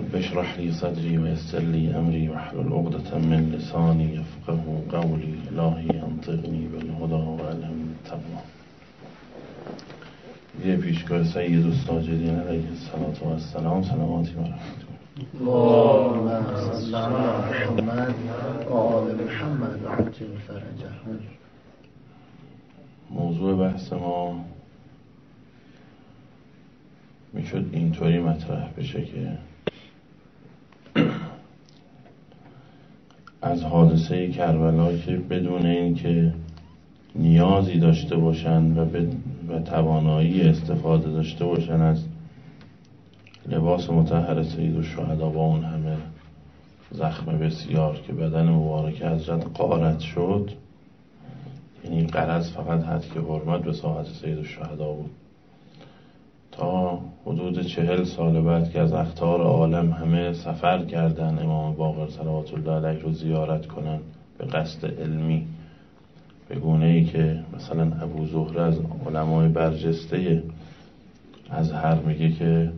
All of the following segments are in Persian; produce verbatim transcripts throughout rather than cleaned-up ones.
رب اشرح لي صدري ويسر لي أمري واحلل عقدة من لساني يفقهوا قولي الهی انطقنی بالهدى وألهمني التقوى. یه پیشگاه سید الساجدین علیه الصلاة و السلام. سلاماتی و رحمت کنید. اللهم صل علی محمد و آل محمد عجل فرجهم. موضوع بحث ما میشد اینطوری مطرح بشه که از حادثه کربلا که بدون این که نیازی داشته باشن و, و توانایی استفاده داشته باشن از لباس مطهر سید الشهدا با اون همه زخم بسیار که بدن مبارک حضرت غارت شد، یعنی غرض فقط حد که حرمت به ساحت سید الشهدا بود، تا حدود چهل سال بعد که از اقطار عالم همه سفر کردن امام باقر صلوات الله علیه رو زیارت کنن به قصد علمی، به گونه ای که مثلا ابو زهره از علمای برجسته ازهر میگه که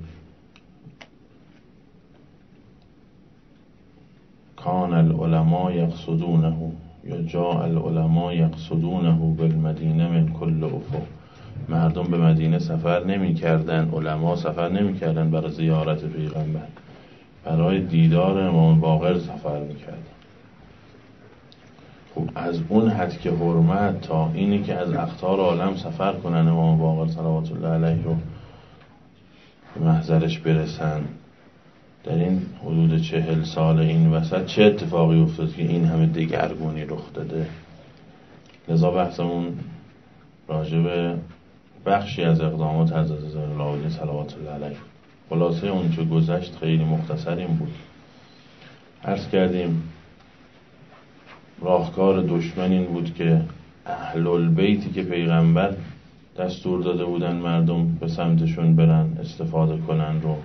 کان العلماء یقصدونه یا جاء العلماء یقصدونه بالمدینه من کل افق. مردم به مدینه سفر نمی کردن، علما سفر نمی کردن برای زیارت پیغمبر، برای دیدار امام باقر سفر می کردن. خب از اون حد که حرمت تا اینی که از اقطار عالم سفر کنن امام باقر صلوات الله علیه رو به محضرش برسن، در این حدود چهل سال این وسط چه اتفاقی افتاد که این همه دگرگونی رخ داده؟ لذا بحثمون راجع به بخشی از اقدامات حضرت زین صلوات الله علیه. خلاصه اون چه گذشت خیلی مختصر این بود. عرض کردیم راهکار دشمن این بود که اهل البیتی که پیغمبر دستور داده بودن مردم به سمتشون برن استفاده کنن رو،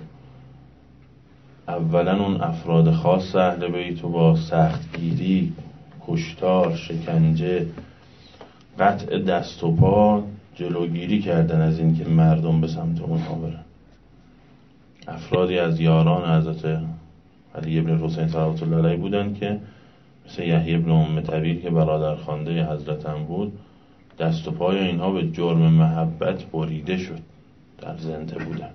اولا اون افراد خاص اهل بیت رو با سختگیری، کشتار، شکنجه، قطع دست و پا جلوگیری کردن از این که مردم به سمت اونها برن. افرادی از یاران حضرت علی ابن حسین صلوات الله علیه بودن که مثل یحیی ابن ام طویل که برادر خوانده حضرت هم بود، دست و پای اینها به جرم محبت بریده شد، در زنده بودن.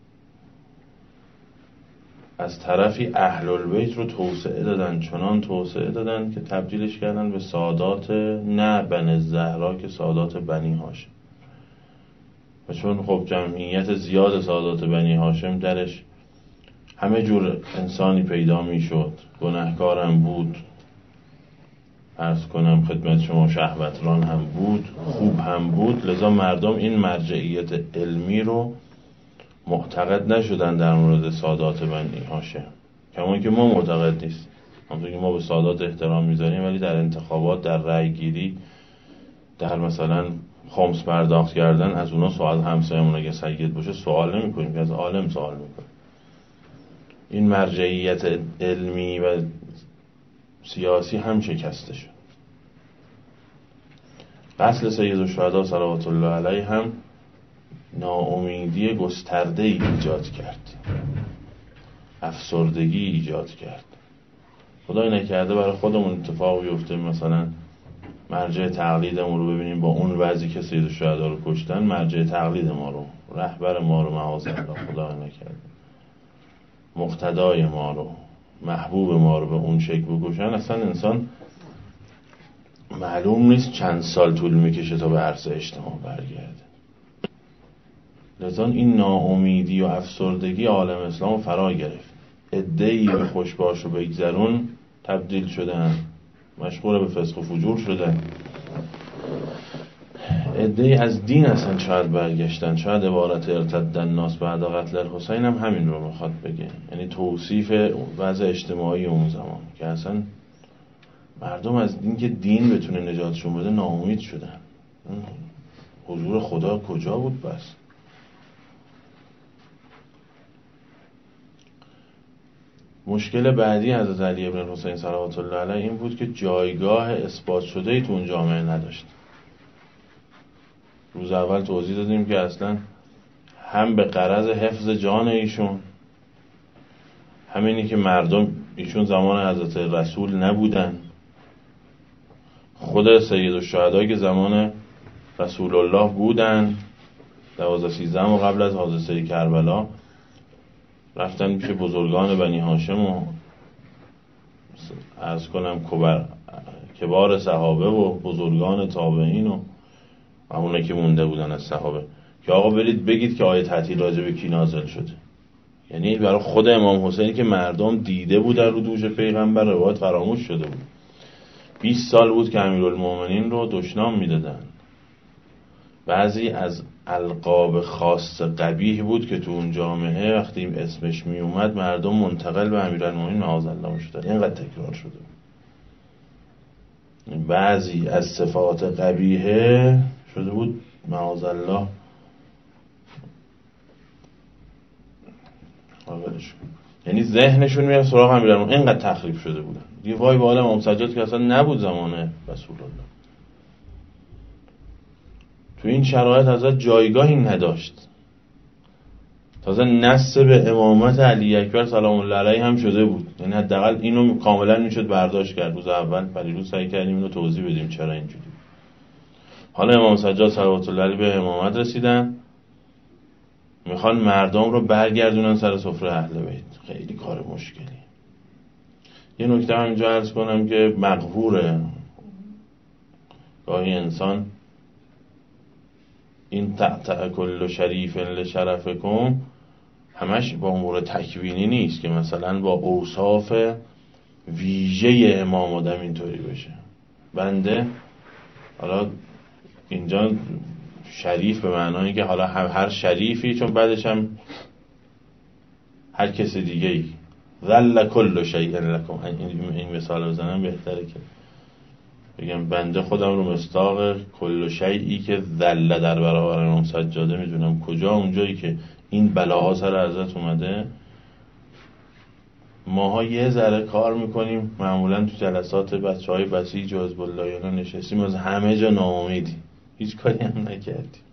از طرفی اهل البیت رو توسعه دادن، چنان توسعه دادن که تبدیلش کردن به سادات نه بنی زهرا که سادات بنی هاشم. و چون خب جمعیت زیاد سادات بنی هاشم درش همه جور انسانی پیدا می شد، گناهکارم بود، عرض کنم خدمت شما شهوتران هم بود، خوب هم بود، لذا مردم این مرجعیت علمی رو معتقد نشدن در مورد سادات بنی هاشم، کما که ما معتقد نیست. همونطور که ما به سادات احترام میذاریم ولی در انتخابات، در رأی گیری، در مثلا خمس پرداخت کردن از اونا سوال، همسایمون اگه سید باشه سوال نمی کنیم، که از عالم سوال میکنیم. این مرجعیت علمی و سیاسی هم شکسته شد. قتل سید الشهدا صلوات الله علیه هم ناامیدی گسترده ای ایجاد کرد، افسردگی ایجاد کرد. خدای نکرده برای خودمون اتفاق بیفته مثلا مرجع تقلیدمون رو ببینیم با اون وضعی که سید الشهدا رو کشتن، مرجع تقلید ما رو، رهبر ما رو معاذالله خدای نکرده مقتدای ما رو، محبوب ما رو به اون شکل بکشن، اصلا انسان معلوم نیست چند سال طول میکشه تا به عرصه اجتماع برگرده. لذا این ناامیدی و افسردگی عالم اسلام فرا گرفت. عده‌ای به خوشباش و بگذرون تبدیل شدن، مشغول به فسق و فجور شدن. عده‌ای از دین اصلا شاید برگشتن. شاید عبارت ارتد الناس بعد قتل الحسین هم همین رو میخواد بگه، یعنی توصیف وضع اجتماعی اون زمان که اصلا مردم از این که دین بتونه نجاتشون بده ناامید شدن. حضور خدا کجا بود بس؟ مشکل بعدی حضرت علی ابن حسین صلوات الله علیه این بود که جایگاه اثبات شده ای تو اون جامعه نداشت. روز اول توضیح دادیم که اصلا هم به غرض حفظ جان ایشون، همینی که مردم ایشون زمان حضرت رسول نبودن، خود سید الشهدا که زمان رسول الله بودن، دوازده سیزده و قبل از حادثه کربلا رفتن میشه بزرگان بنی هاشم و عرض کنم کبر کبار صحابه و بزرگان تابعین و همونه که مونده بودن از صحابه که آقا برید بگید که آیه تعطیل راجع به کی نازل شده. یعنی برای خود امام حسینی که مردم دیده بودن رو دوش پیغمبر روایت فراموش شده بود. بیست سال بود که امیرالمومنین رو دشنام میدادن. بعضی از القاب خاص قبیح بود که تو اون جامعه وقتی اسمش می اومد مردم منتقل به امیرالمومنین معاذالله میشدن. اینقدر تکرار شده بود. بعضی از صفات قبیحه شده بود معاذالله آورش. یعنی ذهنشون میاد سراغ امیرالمومنین. اینقدر تخریب شده بودن دیگه. وای به حال امام سجاد که اصلا نبود زمان رسول الله. تو این شرایط حضرت جایگاهی نداشت. تازه نسب به امامت علی اکبر سلام الله علیه هم شده بود. یعنی حداقل اینو کاملا میشد برداشت کرد. روز اول پریروز سعی کردیم اینو توضیح بدیم چرا اینجوری. حالا امام سجاد صلوات الله علیه به امامت رسیدن، میخوان مردم رو برگردونن سر سفره اهل بیت. خیلی کار مشکلی. یه نکته هم اینجا عرض کنم که مقهوره گاهی انسان این تعتع کل شریف لشرفکم همش با امور تکوینی نیست که مثلا با اوصاف ویژه امام آدم اینطوری بشه. بنده حالا اینجا شریف به معنایی که حالا هر شریفی، چون بعدش هم هر کس دیگه ای ذل کل شیء لکم، این مثال بزنم بهتره که بگم بنده خودم رو مصداق کل شیئی که ذل در برابر امام سجاده میدونم. کجا؟ اونجایی که این بلاها سر حضرت اومده ماها یه ذره کار میکنیم، معمولا تو جلسات بچه های بسیج و حزب اللهیان نشستیم از همه جا ناامیدیم، هیچ کاری هم نکردیم.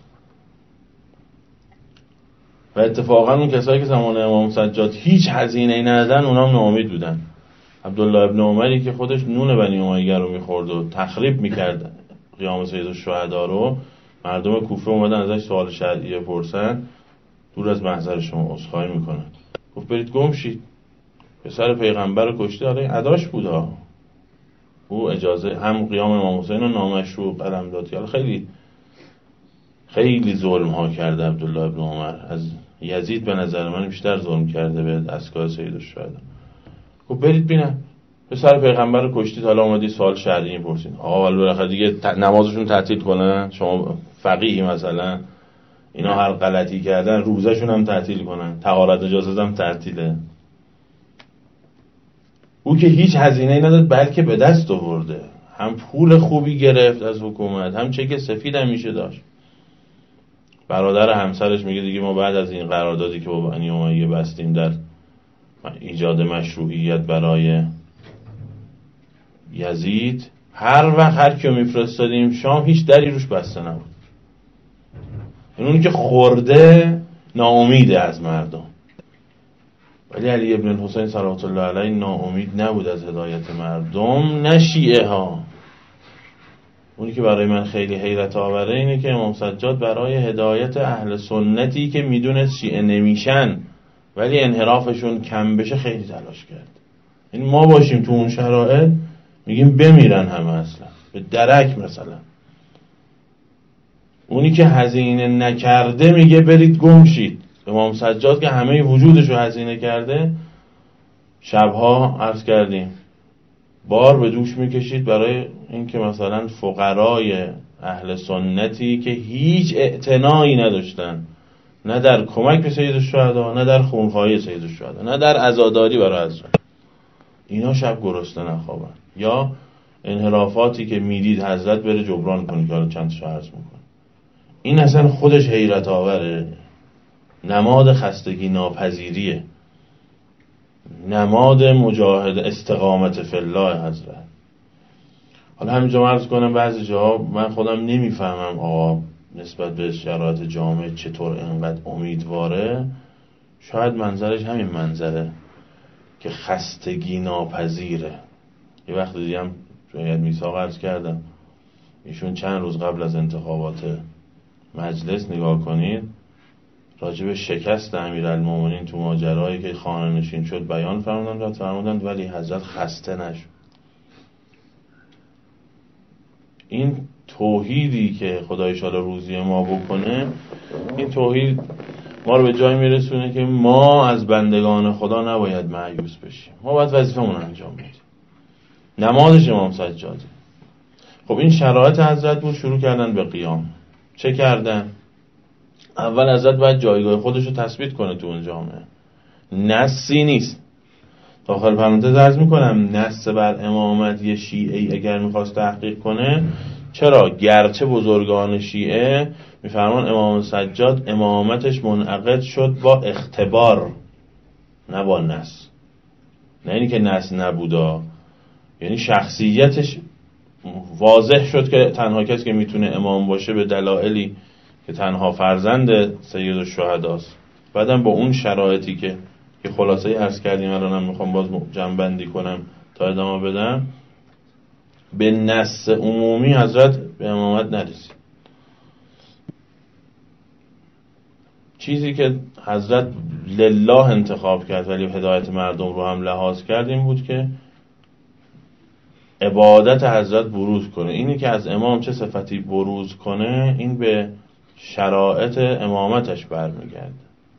و اتفاقا اون کسایی که زمان امام سجاد هیچ هزینه‌ای ندادن اونام ناامید بودن. عبدالله ابن عمری که خودش نون بنی امیه رو میخورد و تخریب میکرد قیام سید الشهدا رو، مردم کوفه اومدن ازش سوال شرعیه پرسن، دور از محضر شما عذرخواهی میکنن. گفت برید گم شید، پسر پیغمبر رو کشته. حالا این اداش بود ها، او اجازه هم قیام امام حسین رو نامشروع قلم داد. حالا خیلی خیلی ظلم ها کرده عبدالله ابن عمر. از یزید به نظر من بیشتر ظلم کرده به دستگاه سید الشهدا. خب برید بینم پسر پیغمبر رو کشتید، حالا اومدی سوال شرعی میپرسید. آقا ولی بالاخره دیگه نمازشون تعطیل کنن، شما فقیهی مثلا اینا هر غلطی کردن روزشون هم تعطیل کنن، طهارت نجاست هم تعطیله. او که هیچ هزینه‌ای نداد بلکه به دست آورده، هم پول خوبی گرفت از حکومت، هم چک سفید هم میشه داشت. برادر همسرش میگه دیگه ما بعد از این قراردادی که با بنی امیه بستیم در ایجاد مشروعیت برای یزید، هر وقت هر کیو میفرستادیم شام هیچ دری روش بسته نبود. اونی که خورده ناامیده از مردم. ولی علی ابن الحسین صلوات الله علیه ناامید نبود از هدایت مردم، نه شیعه ها. اونی که برای من خیلی حیرت آوره اینه که امام سجاد برای هدایت اهل سنتی که میدونست شیعه نمیشن ولی انحرافشون کم بشه خیلی تلاش کرد. این ما باشیم تو اون شرایط میگیم بمیرن همه، اصلا به درک. مثلا اونی که هزینه نکرده میگه برید گم شید. امام سجاد که همه وجودشو هزینه کرده، شبها عرض کردیم بار به دوش میکشید برای اینکه مثلا فقرای اهل سنتی که هیچ اعتنایی نداشتن، نه در کمک به سید الشهدا، نه در خونخواهی سید الشهدا، نه در عزاداری برای حضرت، اینا شب گرسنه نخوابن. یا انحرافاتی که میدید حضرت بره جبران کنه که حالا چند تا عرض میکنه. این اصلا خودش حیرت آوره. نماد خستگی ناپذیریه، نماد مجاهد استقامت فی الله حضرت. حالا همینجا عرض کنم بعضی جاها من خودم نمیفهمم آقا نسبت به شرایط جامعه چطور اینقدر امیدواره. شاید منظرش همین منظره که خستگی ناپذیره. یه وقت دیگه هم شاید میثاق عرض کردم، ایشون چند روز قبل از انتخابات مجلس نگاه کنید راجع به شکست امیرالمومنین تو ماجرایی که خانه نشین شد بیان فرمودند و فرمودند ولی حضرت خسته نشد. این توحیدی که خدا ان شاءالله روزی ما بکنه، این توحید ما رو به جای میرسونه که ما از بندگان خدا نباید مایوس بشیم، ما باید وظیفه‌مون انجام بدیم. نمازش امام سجاده. خب این شرایط حضرت بود، شروع کردن به قیام. چه کردن؟ اول حضرت باید جایگاه خودش رو تثبیت کنه تو اون جامعه. نصی نیست. داخل پرانتز عرض میکنم نص بر امامت یه شیعه‌ای اگر میخواست تحقیق کنه، چرا گرچه بزرگان شیعه میفرمان امام سجاد امامتش منعقد شد با اختبار نه با نص، نه اینی که نص نبودا، یعنی شخصیتش واضح شد که تنها کسی که میتونه امام باشه به دلایلی که تنها فرزند سید الشهداست. بعدم با اون شرایطی که که خلاصه عرض کردیم، الانم میخوام باز جمع‌بندی کنم تا ادامه بدم، به نص عمومی حضرت به امامت نرسید. چیزی که حضرت لله انتخاب کرد ولی هدایت مردم رو هم لحاظ کرد این بود که عبادت حضرت بروز کنه. اینی که از امام چه صفتی بروز کنه این به شرایط امامتش برمیگرده.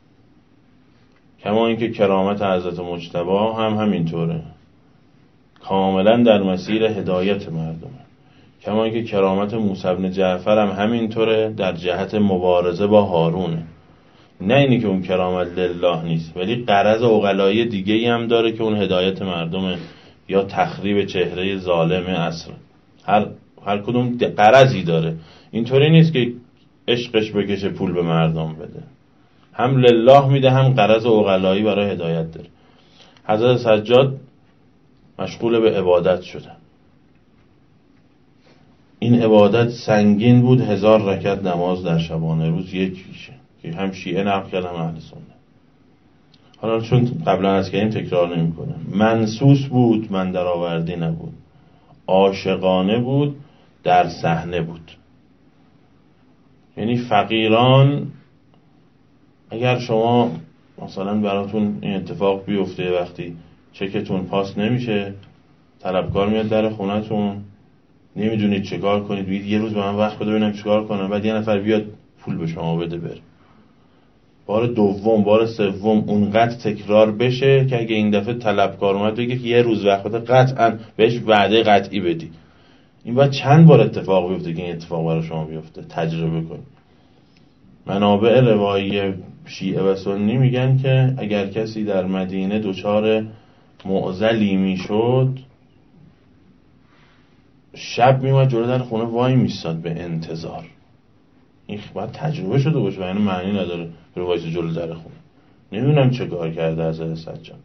کما اینکه کرامت حضرت مجتبی هم همینطوره، کاملا در مسیر هدایت مردمه. کما اینکه کرامت موسی بن جعفر هم همینطوره، در جهت مبارزه با هارونه. نه اینی که اون کرامت لله نیست ولی غرض عقلایی دیگه‌ای هم داره که اون هدایت مردمه یا تخریب چهره ظالم عصر. هر هر کدوم غرضی داره. اینطوری نیست که عشقش بکشه پول به مردم بده، هم لله میده هم غرض عقلایی برای هدایت داره. حضرت سجاد مشغول به عبادت شدن. این عبادت سنگین بود، هزار رکعت نماز در شبانه روز یکیشه که هم شیعه نقل کردن هم اهل سنت. حالا چون قبلا از کردیم تکرار نمی کنم. منسوس بود، من در آوردی نبود. عاشقانه بود، در صحنه بود. یعنی فقیران، اگر شما مثلا براتون این اتفاق بیفته وقتی چکتون پاس نمیشه، طلبکار میاد در خونتون، نمیدونید چه کار کنید، بگید یه روز به من وقت بده ببینم چه کار کنم، بعد یه نفر بیاد پول به شما بده بره. بار دوم، بار سوم اونقدر تکرار بشه که اگه این دفعه طلبکار اومد بگه که یه روز وقت بده، قطعا بهش وعده قطعی بدی. این باید چند بار اتفاق بیفته که این اتفاق برای شما بیفته، تجربه کنید. منابع روایی شیعه و سنی میگن که اگر کسی در مدینه دچار معضلی میشد، شب میومد جلو در خونه وای میستاد به انتظار. این باید تجربه شده باشه، یعنی معنی نداره رو وایس جلو در خونه. نمیدونم چه کار کرده حضرت سجاد.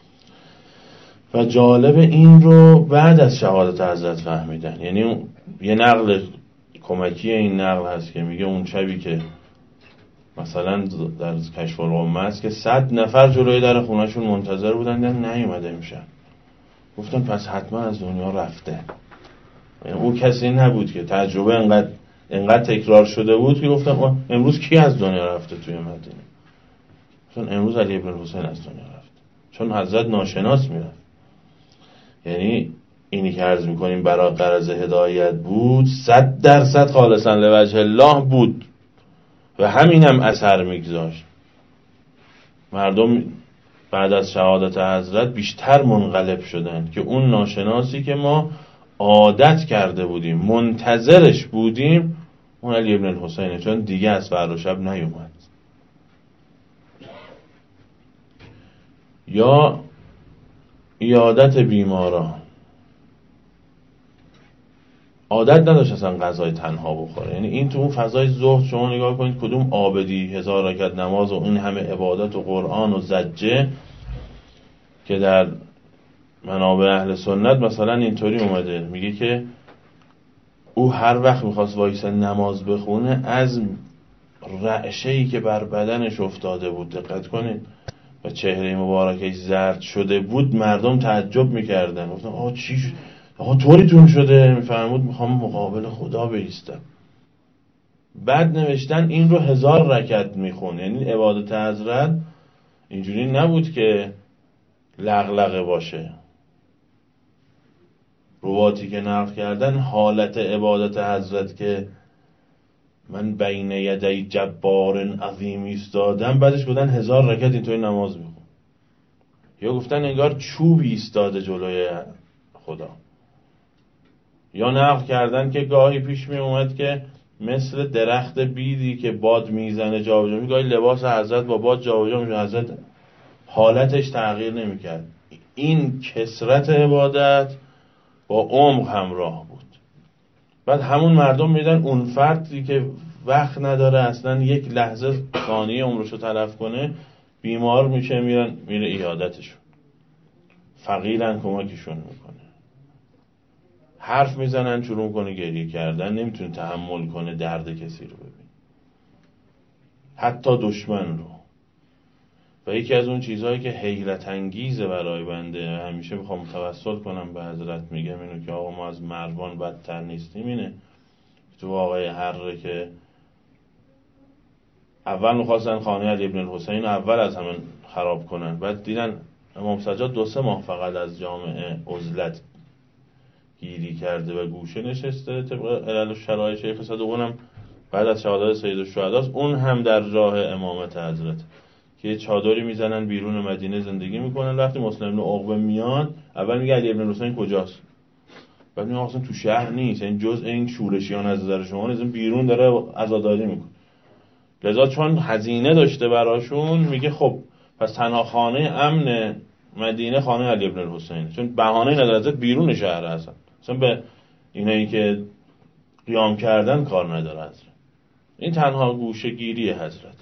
و جالب این رو بعد از شهادت حضرت فهمیدن. یعنی یه نقل کمکی این نقل هست که میگه اون شبی که مثلا در کشف الامه است که صد نفر جلوی در خونهشون منتظر بودن، نیومده میشن. گفتن پس حتما از دنیا رفته. یعنی او کسی نبود که تجربه انقدر انقدر تکرار شده بود که گفتن امروز کی از دنیا رفته توی مدینه؟ گفتن امروز علی ابن الحسین از دنیا رفته، چون حضرت ناشناس میرفت. یعنی اینی که عرض میکنیم برای غرض هدایت بود، صد درصد خالصا لوجه الله بود و همین هم اثر میگذاشت. مردم بعد از شهادت حضرت بیشتر منقلب شدن که اون ناشناسی که ما عادت کرده بودیم منتظرش بودیم اون علی ابن الحسینه، چون دیگه از فردا شب نیومد. یا عیادت بیماران، عادت نداشت اصلا غذای تنها بخوره. یعنی این تو اون فضای زهد شما نگاه کنید کدوم عابدی هزار رکعت نماز و این همه عبادت و قرآن و زجه که در منابع اهل سنت مثلا اینطوری اومده، میگه که او هر وقت میخواست وایسه نماز بخونه از رعشه‌ای که بر بدنش افتاده بود، دقت کنید، و چهره مبارکش زرد شده بود مردم تعجب میکردن، گفتن آقا چی شد؟ آقا طوریتون شده؟ میفرمود میخوام مقابل خدا بایستم. بعد نوشتن این رو هزار رکعت میخون، یعنی عبادت حضرت اینجوری نبود که لغلغه باشه. رواتی که نقل کردن حالت عبادت حضرت که من بین یدی جبار عظیم ایستادم، بعدش گفتن هزار رکعت اینطوری نماز میخون. یا گفتن انگار چوب ایستاده جلوی خدا. یا نقل کردن که گاهی پیش می اومد که مثل درخت بیدی که باد میزنه جابجا میشه، گاهی لباس حضرت با باد جابجا میشه، حضرت حالتش تغییر نمیکرد. این کثرت عبادت با عمق همراه بود. بعد همون مردم میدن اون فردی که وقت نداره اصلا یک لحظه ثانیه عمرشو تلف کنه، بیمار میشه، میرن میره عیادتشون، فقیرن کمکشون میکنه، حرف میزنن شروع کنه گریه کردن، نمیتونه تحمل کنه درد کسی رو ببین، حتی دشمن رو. و یکی از اون چیزهایی که حیرت انگیزه برای بنده، همیشه میخوام توسل کنم به حضرت، میگم اینو که آقا ما از مروان بدتر نیستیم، اینه تو واقعه حره که اول میخواستن خانه علی ابن الحسین اول از همه خراب کنن، بعد دیدن امام سجاد دو سه ماه فقط از جامعه عزلت گیری کرده و گوشه نشسته طبق علل و شرایع شیخ صدوقونم بعد از شهادت سید الشهداست، اون هم در راه امامت حضرت که یه چادری میزنن بیرون مدینه زندگی میکنن. وقتی مسلم بن عقبه میاد اول میگه علی ابن الحسین کجاست، بعد میگه اصلا تو شهر نیست، این جزء این شورشیان از نظر شما نیست، بیرون داره عزاداری میکنه. لذا چون هزینه داشته براشون میگه خب پس تنها خانه امن مدینه خانه علی ابن الحسین، چون بهانه نداره بیرون شهر هستن، اصلا به اینایی که قیام کردن کار نداره حضرت. این تنها گوشه گیری حضرت.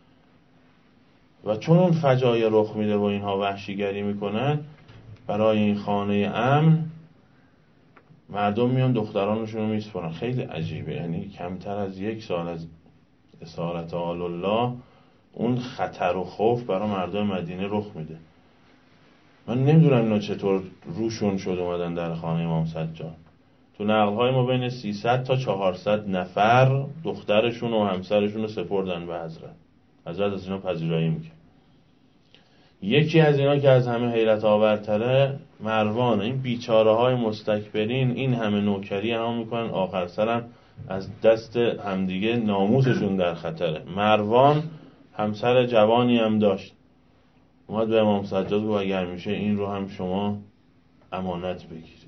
و چون اون فجایع رخ میده و اینها وحشیگری میکنن، برای این خانه امن مردم میان دخترانشون رو میسپرن. خیلی عجیبه، یعنی کمتر از یک سال از اسارت آل الله اون خطر و خوف برای مردم مدینه رخ میده. من نمیدونم اینا چطور روشون شد اومدن در خانه امام سجاد. تو نقل‌های ما بین سیصد تا چهارصد نفر دخترشون و همسرشون رو سپردن به حضرت. حضرت از اینا پذیرایی میکنه. یکی از اینا که از همه حیرت آورتره مروان. این بیچاره های مستکبرین این همه نوکری هم میکنن، آخر سرم از دست همدیگه ناموسشون در خطره. مروان همسر جوانی هم داشت، اومد به امام سجاد گفت اگر میشه این رو هم شما امانت بگیرید.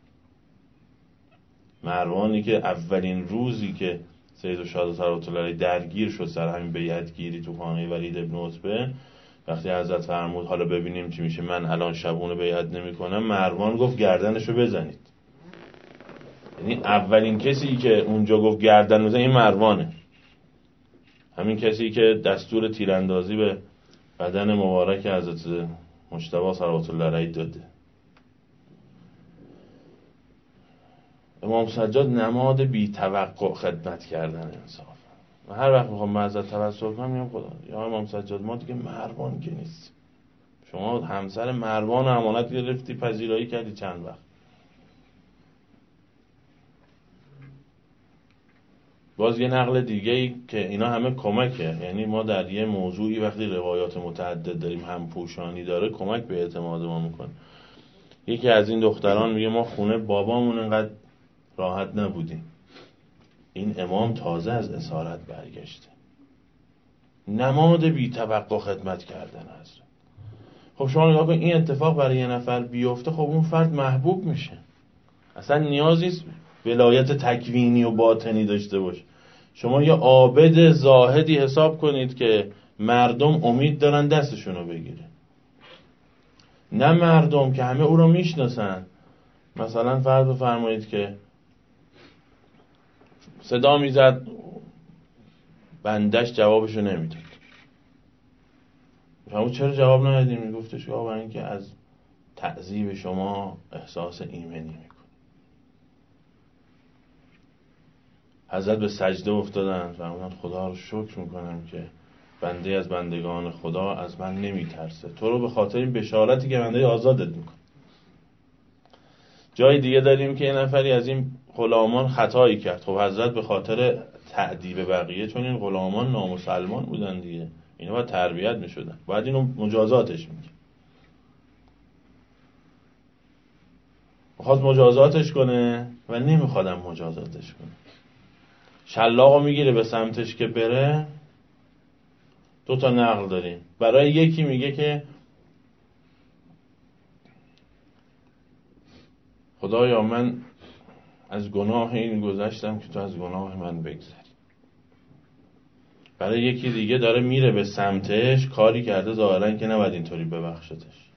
مروانی که اولین روزی که سید الشهدا صلوات الله علیه درگیر شد سر همین بیعت گیری تو خانه ولید ابن عتبه، وقتی حضرت فرمود حالا ببینیم چی میشه، من الان شبونه بیعت نمی کنم، مروان گفت گردنشو بزنید. یعنی اولین کسی که اونجا گفت گردن بزن این مروانه، همین کسی که دستور تیراندازی به بدن مبارک حضرت مجتبی صلوات الله علیه داده. امام سجاد نماد بی توقع خدمت کردن انصاف. و هر وقت میخوام معذرت توسل کنم میگم خدا یا امام سجاد ما دیگه مروان که نیست، شما همسر مروان و امانت گرفتی پذیرایی کردی چند وقت. باز یه نقل دیگه ای که اینا همه کمکه، یعنی ما در یه موضوعی وقتی روایات متعدد داریم هم پوشانی داره کمک به اعتماد ما میکنه. یکی از این دختران میگه ما خونه بابامون انقدر راحت نبودیم، این امام تازه از اسارت برگشته. نماد بی توقع خدمت کردن حضرت. خب شما نگاه کن این اتفاق برای یه نفر بیفته، خب اون فرد محبوب میشه، اصلا نیازی نیست ولایت تکوینی و باطنی داشته باشه. شما یه عابد زاهدی حساب کنید که مردم امید دارن دستشونو بگیره، نه مردم که همه او رو میشناسن. مثلا فرض بفرمایید که صدا میزد بندش جوابشو نمیداد، شما چرا جواب ندادین؟ میگفتش که برای اینکه از تعذیب شما احساس ایمنی میکنه. حضرت به سجده افتادن فرمودن خدا رو شکر میکنم که بنده از بندگان خدا از من نمیترسه. تو رو به خاطر این بشارتی که بنده آزادت میکنه. جای دیگه داریم که یه نفری از این غلامان خطایی کرد. خب حضرت به خاطر تأدیب بقیه، چون این غلامان نامسلمان بودن دیگه، اینا باید تربیت میشدن، باید اینو مجازاتش میگه. میخواد مجازاتش کنه و نمیخوادم مجازاتش کنه. شلاقو میگیره به سمتش که بره. دو تا نقل داریم. برای یکی میگه که خدایا من از گناه این گذشتم که تو از گناه من بگذری. برای یکی دیگه داره میره به سمتش، کاری کرده ظاهرا که نباید اینطوری ببخشتش.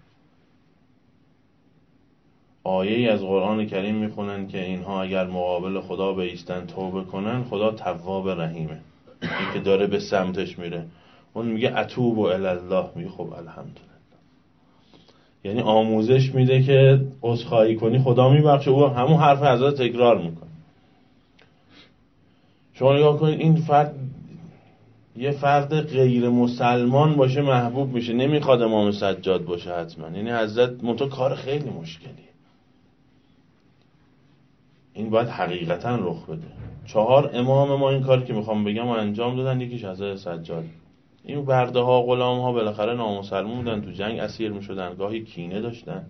آیه‌ای از قرآن کریم میخونن که اینها اگر مقابل خدا بایستن توبه کنن، خدا تواب رحیمه. این که داره به سمتش میره، اون میگه اتوب و الله، میگه خب الحمدلله. یعنی آموزش میده که عذرخواهی کنی خدا میبخشه. او همون حرف حضرت تکرار میکنه. شما نگاه کنید این فرد یه فرد غیر مسلمان باشه محبوب میشه، نمیخواد امام سجاد باشه حتما. یعنی حضرت منتها کار خیلی مشکلیه. این باید حقیقتا رخ بده. چهار امام ما این کاری که میخوام بگم و انجام دادن. یکیش حضرت سجاد. این برده ها غلام ها بالاخره نامسلمان بودن، تو جنگ اسیر میشدن، گاهی کینه داشتن.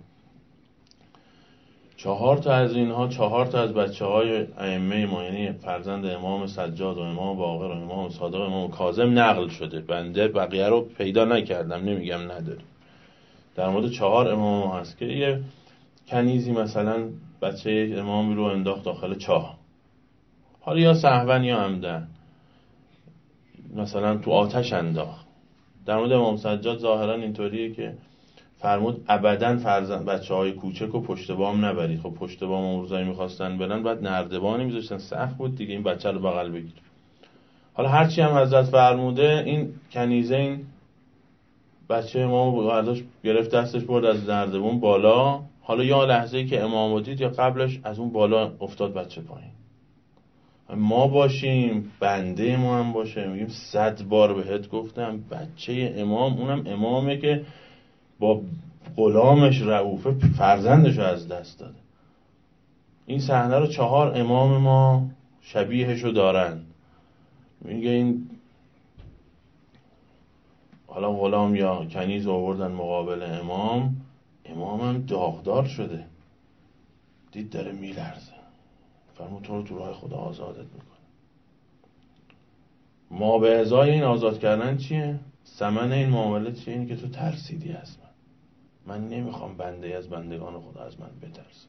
چهار تا از اینها، چهار تا از بچه های ائمه ما، یعنی فرزند امام سجاد و امام باقر و امام صادق و امام کاظم نقل شده. بنده بقیه رو پیدا نکردم، نمیگم نداریم. در مورد چهار امام ما هست که یه کنیزی مثلا بچه امامی رو انداخت داخل چاه، حالا یا سهوا یا عمدن، مثلا تو آتش انداخت. در مورد امام سجاد ظاهرا اینطوریه که فرمود ابداً فرزند بچه های کوچک و پشت بام نبرید. خب پشت بام اون روزایی میخواستن برن، بعد نردبانی میذاشتن، سخت بود دیگه، این بچه رو بغل بگیر. حالا هرچی هم حضرت فرموده، این کنیزه این بچه امامو برداشت گرفت دستش برد از نردبان بالا. حالا یا لحظه‌ای که امامو دید یا قبلش از اون بالا افتاد بچه پایین. ما باشیم، بنده ما هم باشه، میگیم صد بار بهت گفتم بچه امام، اونم امامه که با غلامش رؤوفه فرزندش رو از دست داده. این صحنه رو چهار امام ما شبیهشو دارن. میگه این حالا غلام یا کنیز آوردن مقابل امام، امامم داغدار شده، دید داره میلرزه، فرمود تو رو تو راه خدا آزادت میکنه. ما به ازای این آزاد کردن چیه؟ ثمن این معامله چیه؟ این که تو ترسیدی از من. من نمیخوام بنده از بندگان خدا از من بترسه.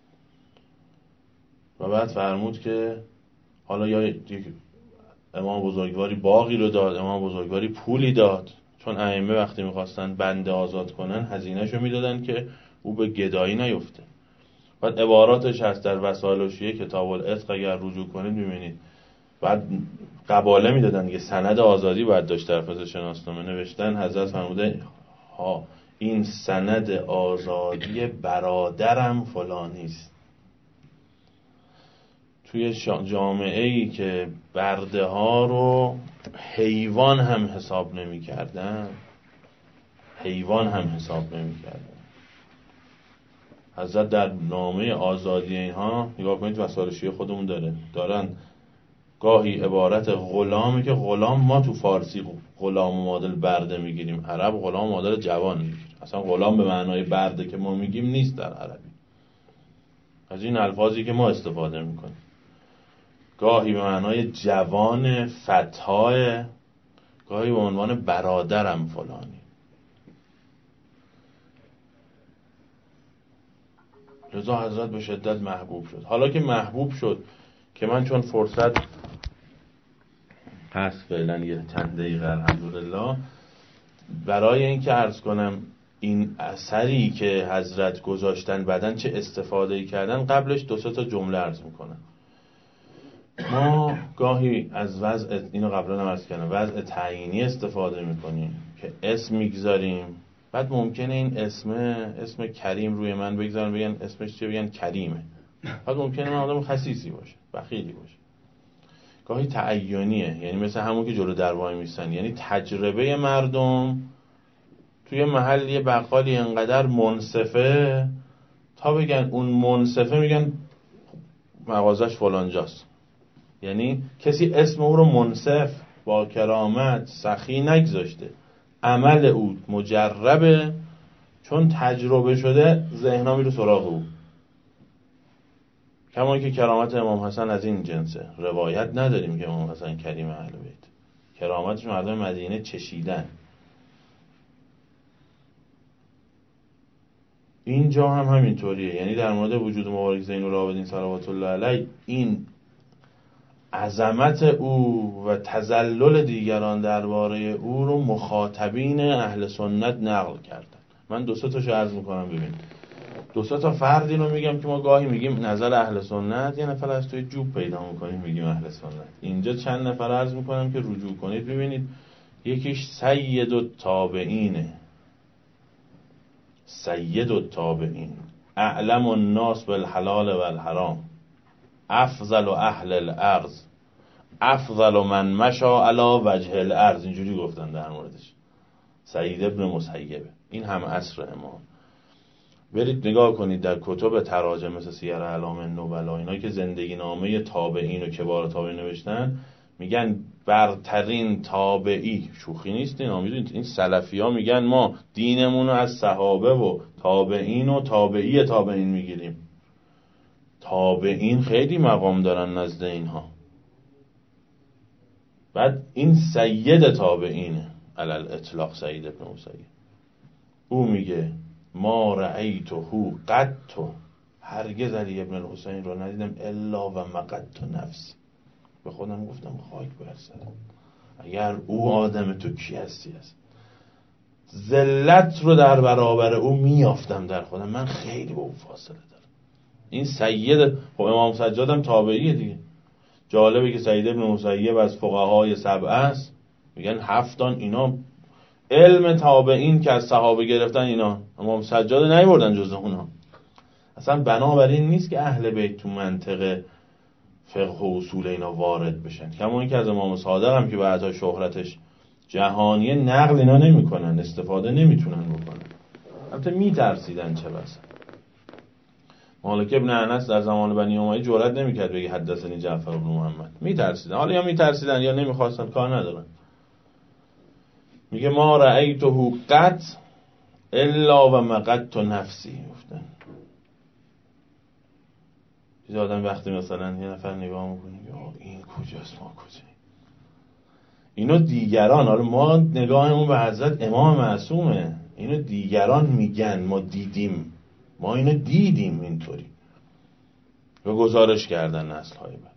و بعد فرمود که حالا یا یک امام بزرگواری باغی رو داد، امام بزرگواری پولی داد، چون ائمه وقتی میخواستن بنده آزاد کنن هزینه‌شو میدادن که او به گدایی نیفته. بعد عباراتش هست در وسائل الشیعه کتاب العتق، اگر رجوع کنید میبینید. بعد قباله میدادن که سند آزادی باید داشت، در فضل شناسنامه نوشتن حضرت فرموده ها این سند آزادی برادرم فلانیست. توی جامعه‌ای که برده ها رو حیوان هم حساب نمی کردن، حیوان هم حساب نمی کردن، حضرت در نامه آزادی اینها نگاه کنید وسائل شیعه خودمون داره دارن گاهی عبارت غلامی که غلام ما تو فارسی غلام معادل برده میگیریم، عرب غلام معادل جوان میگیریم. اصلا غلام به معنای برده که ما میگیم نیست در عربی، از این الفاظی که ما استفاده میکنیم. گاهی به معنای جوان فتای، گاهی به عنوان برادرم فلانی. لذا حضرت به شدت محبوب شد. حالا که محبوب شد، که من چون فرصت هست فعلا یه چند دقیقه الحمدلله، برای این که عرض کنم این اثری که حضرت گذاشتن بعدن چه استفاده کردن، قبلش دو سه تا جمله عرض میکنم. ما گاهی از وضع، اینو قبلا هم عرض کردم، وضع تعیینی استفاده میکنیم که اسم میگذاریم، بعد ممکنه این اسم اسم کریم روی من بگذارن بگن اسمش چیه، بگن کریمه، بعد ممکنه من آدم خسیسی باشه، بخیلی باشه. گاهی تعینیه، یعنی مثل همون که جلو در وای میستن، یعنی تجربه مردم توی محل یه بقالی انقدر منصفه تا بگن اون منصفه میگن مغازش فلانجاست. یعنی کسی اسم او رو منصف با کرامت سخی نگذاشته، عمل او مجربه، چون تجربه شده ذهنا میره سراغ او. کما که کرامت امام حسن از این جنسه، روایت نداریم که امام حسن کریم اهل بیت، کرامتش مردم مدینه چشیدن. اینجا هم همینطوریه، یعنی در مورد وجود مبارک زین العابدین صلوات الله علیه این عظمت او و تذلل دیگران درباره او رو مخاطبین اهل سنت نقل کردن. من دو سه تاشو عرض میکنم ببین. دو سه تا فردی رو میگم که ما گاهی میگیم نظر اهل سنت، یه نفر از توی جوب پیدا میکنیم میگیم اهل سنت. اینجا چند نفر عرض میکنم که رجوع کنید ببینید. یکیش سید التابعینه، سید التابعین، اعلم الناس بالحلال والحرام، افضل اهل الارض، افضل من مشا علی وجه الارض، اینجوری گفتن در موردش. سعید ابن مسیبه، این هم عصر امام. برید نگاه کنید در کتب تراجم مثل سیر اعلام النبلا، اینا که زندگی نامه تابعین و کبار تابعین نوشتن، میگن برترین تابعی، شوخی نیست اینا، میدونید این سلفی ها میگن ما دینمون رو از صحابه و تابعین و تابعی تابعین میگیریم. تابعین خیلی مقام دارن نزد اینها. بعد این سید تابعینه علل اطلاق، سید ابن مسیب. او میگه ما رأیته قط، هرگز علی ابن الحسین رو ندیدم الا و مقت نفسی. به خودم گفتم خاک بر سرم، اگر او آدم تو کی هستی است. ذلت رو در برابر او میافتم در خودم، من خیلی با او فاصله دارم. این سید، خب امام سجاد هم تابعیه دیگه. جالبه که سید ابن مسیب از فقهای سبعه است، میگن هفتان اینا علم تابعین که از صحابه گرفتن اینا، امام سجاد نیوردن جز اونا. اصلا بنابراین نیست که اهل بیت تو منطقه فقه و اصول اینا وارد بشن. کما این که از امام صادق هم که بعدها شهرتش جهانیه، نقل اینا نمی کنن، استفاده نمیتونن بکنن. البته میترسیدن چه بسا. مالک ابن انس در زمان بنی امیه جرئت نمیکرد بگه حدثنی جعفر بن محمد، میترسیدن. حالا یا میترسیدن یا نمیخواستن، کار ندارن. میگه ما رأیته قط الا و مقت نفسی. گفتن یه آدم وقتی مثلا یه نفر نگاه میکنه این کجاست ما کجاییم، اینو دیگران، حالا ما نگاهمون به حضرت امام معصومه، اینو دیگران میگن ما دیدیم، ما اینو دیدیم اینطوری و گزارش کردن نسل‌های بعد.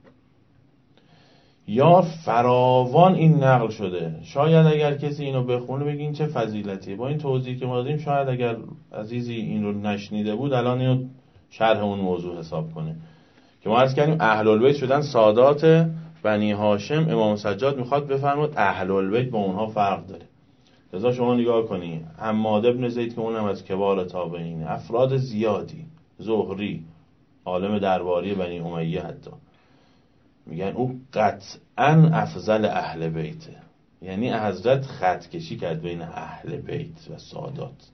یا فراوان این نقل شده. شاید اگر کسی اینو بخونه بگه این چه فضیلتیه. با این توضیحی که ما دادیم شاید اگر عزیزی این رو نشنیده بود الان اینو شرح اون موضوع حساب کنه که ما عرض کردیم اهل البیت شدن سادات بنی هاشم. امام سجاد میخواد بفرماد اهل البیت با اونها فرق داره. لذا شما نگاه کنی حماد ابن زید که اونم از کبار تابعینه، افراد زیادی، زهری عالم درباری بنی امیه حتی، میگن او قطعا افضل اهل بیته. یعنی حضرت خط کشی کرد بین اهل بیت و سادات.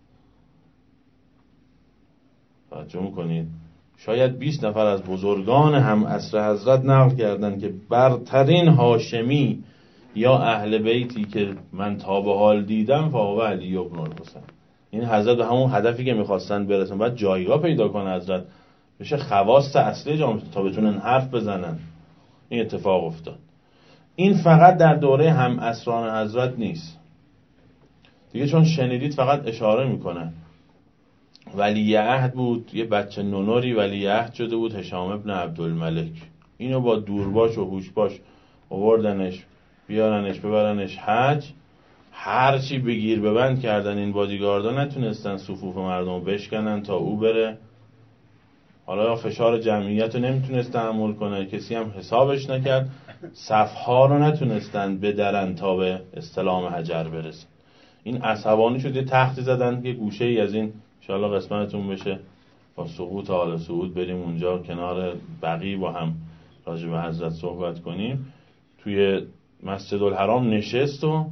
توجه میکنید؟ شاید بیست نفر از بزرگان هم عصر حضرت نقل کردن که برترین هاشمی یا اهل بیتی که من تا به حال دیدم فاهو علی ابن الحسین. این حضرت به همون هدفی که میخواستن برسن، باید جایگاه پیدا کنه حضرت، بشه خواص اصلی جامعه تا بتونن حرف بزنن. این اتفاق افتاد. این فقط در دوره هم عصران حضرت نیست دیگه، چون شنیدید فقط اشاره میکنه. ولی عهد بود، یه بچه نونوری ولی عهد شده بود، هشام ابن عبدالملک. اینو با دورباش و هوشباش آوردنش بیارنش ببرنش حج. هرچی بگیر ببند کردن این بادیگاردا، نتونستن صفوف مردم بشکنن تا او بره. حالا فشار جمعیت رو نمیتونست تحمل کنه، کسی هم حسابش نکرد، صفها رو نتونستن بدرن تا به استلام حجر برسن. این عصبانی شد، یه تختی زدن که گوشه ای از این انشاءالله قسمتتون بشه با سقوط آل سعود بریم اونجا کنار بقیع با هم راجع به حضرت صحبت کنیم. توی مسجد الحرام نشست و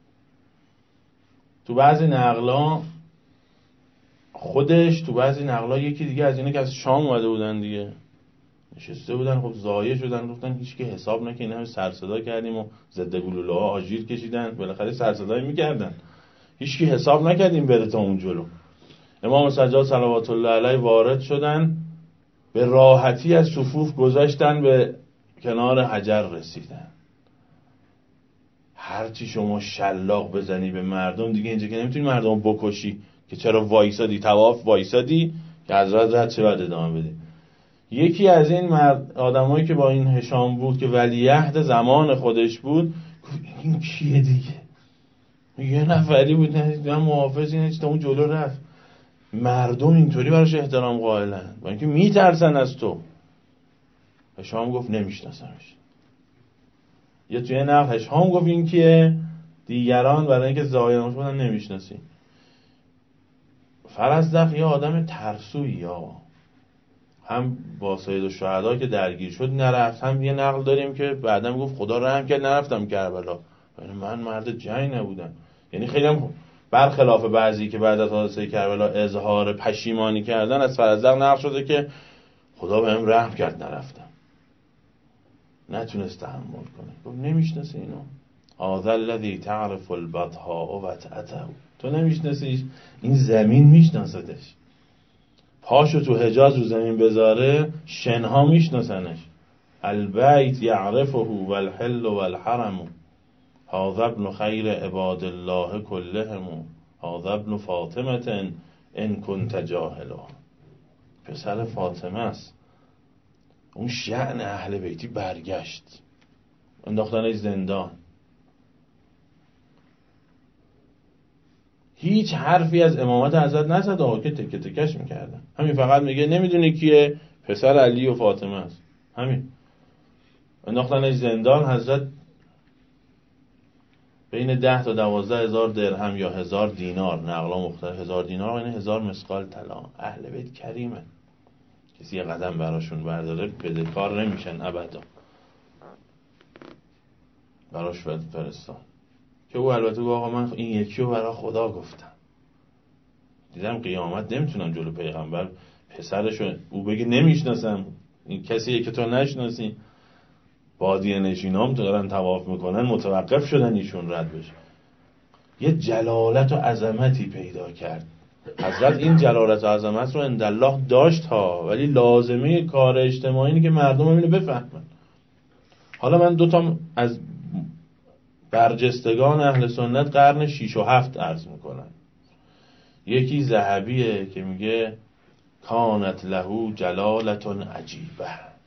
تو بعضی نقلا خودش، تو بعضی نقلا یکی دیگه از اینا که از شام اومده بودن دیگه نشسته بودن. خب ضایع شدن، گفتن هیچ که حساب نکنه، این همه سر صدا کردیم و ضد گلوله ها آژیر کشیدن، بالاخره سر صدایی میکردن، هیچ کی حساب نکردیم بره تا اون جلو. امام سجاد صلوات الله علیه وارد شدن، به راحتی از صفوف گذاشتن، به کنار حجر رسیدن. هرچی شما شلاق بزنی به مردم دیگه اینجا که نمیتونی مردم بکشی که چرا وایسادی طواف وایسادی که حضرت رد چه بعد ادامه بدی. یکی از این مرد آدمایی که با این هشام بود که ولیعهد زمان خودش بود گفت این کیه دیگه؟ یه نفری بود، نه محافظی نیست، تا اون جلو رفت. مردم اینطوری براش احترام قائلن با اینکه میترسن از تو. هشام گفت نمیشناسمش. یا توی نقل هشام گفت این کیه؟ دیگران برای اینکه ظاهرش بودن نمیشناسی. فرزدق یه آدم ترسویی آقا، هم با سید الشهدا که درگیر شد نرفت، هم یه نقل داریم که بعدم گفت خدا رحم کرد نرفتم کربلا، یعنی من مرد جنگ نبودم. یعنی خیلی هم برخلاف بعضی که بعد از حادثه کربلا اظهار پشیمانی کردن، از فرزدق نقل شده که خدا بهم رحم کرد نرفتم، نتونست تحمل کنه. گفت نمیشناسی اینو؟ هذا الذی تعرف البطحاء وطأته، تو نمیشناسیش، این زمین میشناستش. پاشو تو حجاز رو زمین بذاره شنها میشناسنش. البیت یعرفه والحل والحرم، هذا ابن خیر عباد الله كلهم، هذا ابن فاطمه ان كنت جاهلا. پسر فاطمه است. اون شأن اهل بیتی برگشت، انداختنش زندان. هیچ حرفی از امامت حضرت نزد آقا که تکه تکش میکردن. همین فقط میگه نمیدونی کیه؟ پسر علی و فاطمه است. همین. انداختنش زندان. حضرت بین ده تا دوازده هزار درهم یا هزار دینار، نقلا مختلف، هزار دینار یعنی هزار مسقال طلا. اهل بیت کریمه، کسی یه قدم براشون برداره بدهکار نمیشن ابدا. براش فرستان که او البته گفت آقا من این یکی رو برای خدا گفتم، دیدم قیامت نمیتونم جلو پیغمبر پسرشو او بگه نمیشناسم، این کسیه که تو نشناسی. بادیه نشینام تو دارن طواف میکنن متوقف شدن ایشون رد بشه. یه جلالت و عظمتی پیدا کرد حضرت. این جلالت و عظمت رو اندالله داشت ها، ولی لازمه کار اجتماعی اینه که مردم اینو بفهمن. حالا من دوتا از برجستگان اهل سنت قرن شیش و هفت عرض میکنن. یکی ذهبیه که میگه کانت له جلالت عجیبه.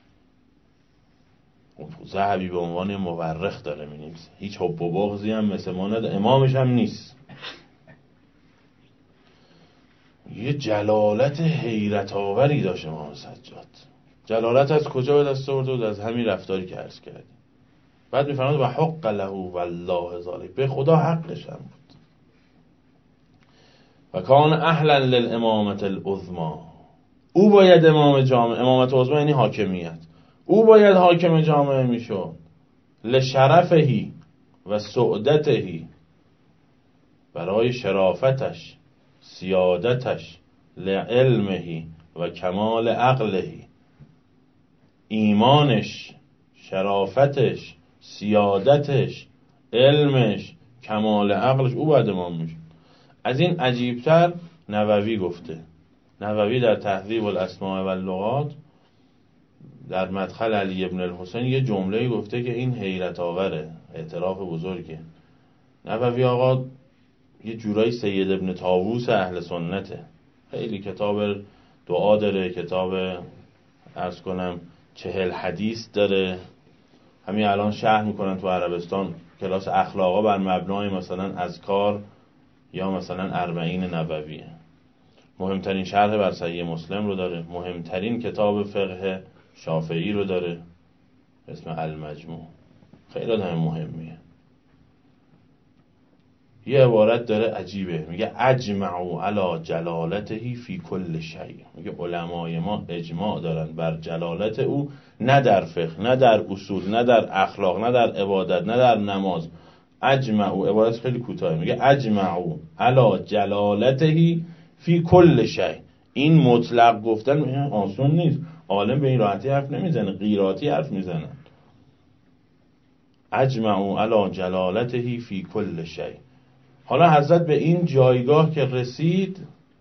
ذهبی به عنوان مورخ داره مینویسه، هیچ حب و بغضی هم مثل ما نداره، امامش هم نیست. یه جلالت حیرت آوری داشت امام سجاد. جلالت از کجا به دست آورده بود؟ از همین رفتاری که عرض کردیم. بعد میفرماد و حق له والله ذالک، به خدا حقش هم بود. و کان اهلا للامامه العظمی، او باید امام جامعه، امامت عظمی یعنی حاکمیت، او باید حاکم جامعه میشد. لشرفهی و سعادتهی، برای شرافتش، سیادتش، لعلمهی و کمال عقلهی، ایمانش، شرافتش، سیادتش، علمش، کمال عقلش، او باید امام میشه. از این عجیبتر نووی گفته. نووی در تهذیب الاسماء و اللغات در مدخل علی ابن الحسین یه جمله گفته که این حیرت آوره، اعتراف بزرگه. نووی آقا یه جورایی سید ابن طاووس اهل سنته. خیلی کتاب دعا داره، کتاب عرض کنم چهل حدیث داره. همین الان شرح میکنن تو عربستان کلاس اخلاقا بر مبنای مثلا اذکار یا مثلا اربعین نوویه. مهمترین شرح بر صحیح مسلم رو داره، مهمترین کتاب فقه شافعی رو داره اسم المجموع. خیلی آدم مهمیه. یه عبارت داره عجیبه، میگه اجمعوا علی جلالته فی کل شیء. میگه علمای ما اجماع دارن بر جلالت او، نه در فقه، نه در اصول، نه در اخلاق، نه در عبادت، نه در نماز. اجمعوا، عبارت خیلی کوتاه، میگه اجمعوا علی جلالته فی کل شیء. این مطلق گفتن آسون نیست، عالم به این راحتی حرف نمیزنه، قیراتی حرف میزنه. اجمعوا علی جلالته فی کل شیء. حالا حضرت به این جایگاه که رسید،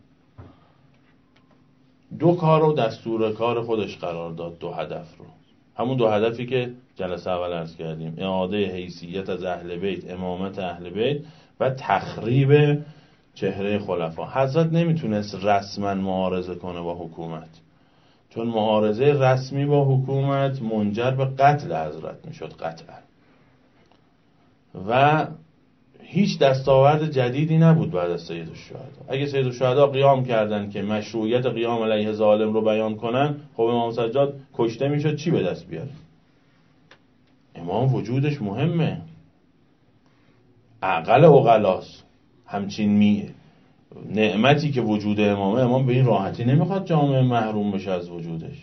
دو کار رو دستور کار خودش قرار داد، دو هدف رو. همون دو هدفی که جلسه اول عرض کردیم، اعاده حیثیت از اهل بیت، امامت اهل بیت و تخریب چهره خلفا. حضرت نمیتونست رسما معارضه کنه با حکومت، چون معارضه رسمی با حکومت منجر به قتل حضرت میشد قطعا، و هیچ دستاورد جدیدی نبود بعد از سید الشهدا. اگه سید الشهدا قیام کردن که مشروعیت قیام علیه ظالم رو بیان کنن، خب امام سجاد کشته میشد، چی به دست بیاره؟ امام وجودش مهمه، عقل عقلاست، همچین می نعمتی که وجود امامه، امام به این راحتی نمیخواد جامعه محروم بشه از وجودش.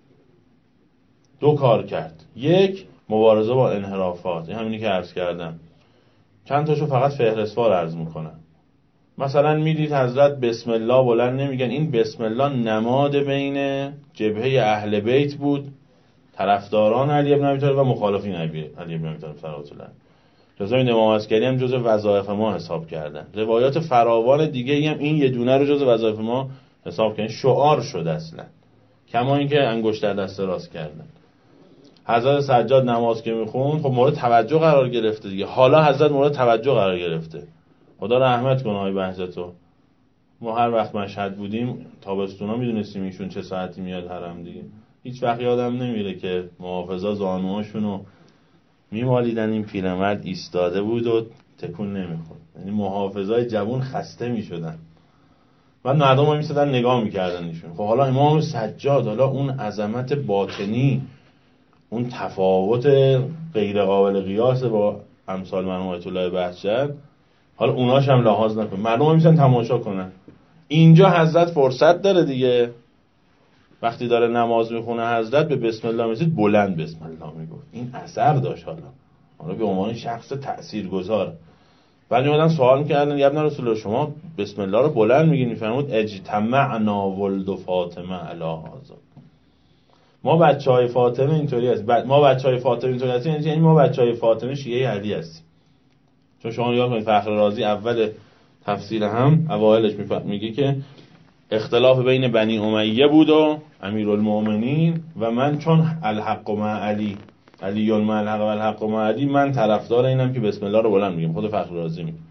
دو کار کرد، یک مبارزه با انحرافات، این همینی که عرض کردم، چند تاشو فقط فهرستوار عرض میکنم. مثلا میدید حضرت بسم الله بلند نمیگن، این بسم الله نماد بین جبهه اهل بیت بود، طرفداران علی ابن ابی طالب و مخالفین علی ابن ابی طالب صلوات الله. جزء امام عسکری هم جزء وظایف ما حساب کردن. روایات فراوان دیگه هم این یه دونه رو جزء وظایف ما حساب کردن، شعار شد اصلا، کما اینکه انگشت در دست راست کردن. حضرت سجاد نماز که میخوند، خب مورد توجه قرار گرفته دیگه. حالا حضرت مورد توجه قرار گرفته، خدا رحمت کنه آقای بهجتو. ما هر وقت مشهد بودیم تابستونا میدونستیم ایشون چه ساعتی میاد حرم دیگه. هیچ وقت یادم نمیره که محافظا زانوهاشونو میمالیدن، این پیرمرد ایستاده بود و تکون نمیخورد. یعنی محافظای جوون خسته میشدن و مردم ها میسادن نگاه میکردن ایشون. خب حالا امام سجاد، حالا اون عظمت باطنی، اون تفاوت غیر قابل قیاس با امثال مرحوم آیت الله بهجت، حالا اوناش هم لحاظ نکن، مردم ها میسن تماشا کنن. اینجا حضرت فرصت داره دیگه، وقتی داره نماز میخونه حضرت به بسم الله میرسید، بلند بسم الله میگفت. این اثر داشت. حالا حالا به عنوان شخص تاثیرگذار بعد میادن سوال میکردن، یا ابن رسول الله شما بسم الله رو بلند میگین، میفرمود اجتمعنا ولد فاطمه علی هذا. ما بچهای فاطمه اینطوری هست، ما بچهای فاطمه اینطوری هستیم، یعنی ما بچهای فاطمه شیعه علی هستیم. چون شما نگاه کنید فخر رازی اول تفسیر هم اوایلش میگه که اختلاف بین بنی امیه بود و امیرالمومنین و من چون الحق مع علی، علی مع الحق و الحق مع علی، من طرفدار اینم که بسم الله رو بلند میگیم. خود فخر رازی میگه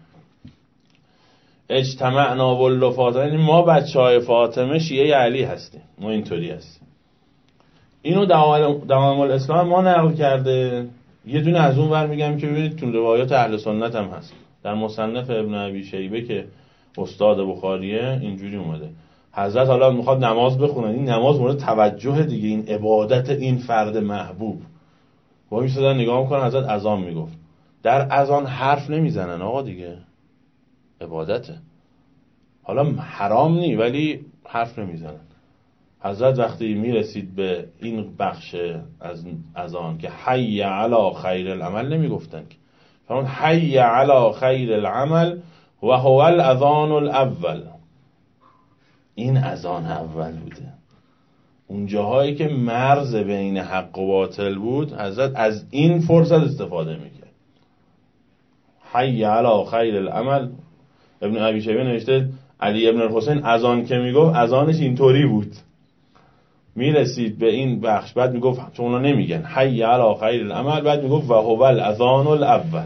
اجتمعنا ولد فاطمه، یعنی ما بچهای فاطمه شیعه علی هستیم، ما اینطوری هستیم. اینو دوام الاسلام ما نقل کرده. یه دونه از اون ور میگم که ببینید تو روایات اهل سنت هم هست. در مصنف ابن ابی شیبه که استاد بخاریه اینجوری اومده، حضرت حالا میخواد نماز بخونه، این نماز مورد توجه دیگه، این عبادت این فرد محبوب. با میسادن نگاه میکنن، حضرت اذان میگفت. در اذان حرف نمیزنن آقا دیگه، عبادته. حالا حرام نی ولی حرف نمیزنن. حضرت وقتی میرسید به این بخش از اذان که حی علی خیر العمل نمیگفتن که، فرمود حی علی خیر العمل و هو الاذان الاول. این اذان اول بوده. اون جاهایی که مرز بین حق و باطل بود، حضرت از این فرصت استفاده میکرد. حی علی خیر العمل. ابن ابی شیبه نوشته علی ابن الحسین اذان که میگفت اذانش اینطوری بود، میرسید به این بخش بعد میگفت، چون اونا نمیگن حی علی خیر العمل، بعد میگفت و هو الاذان الاول.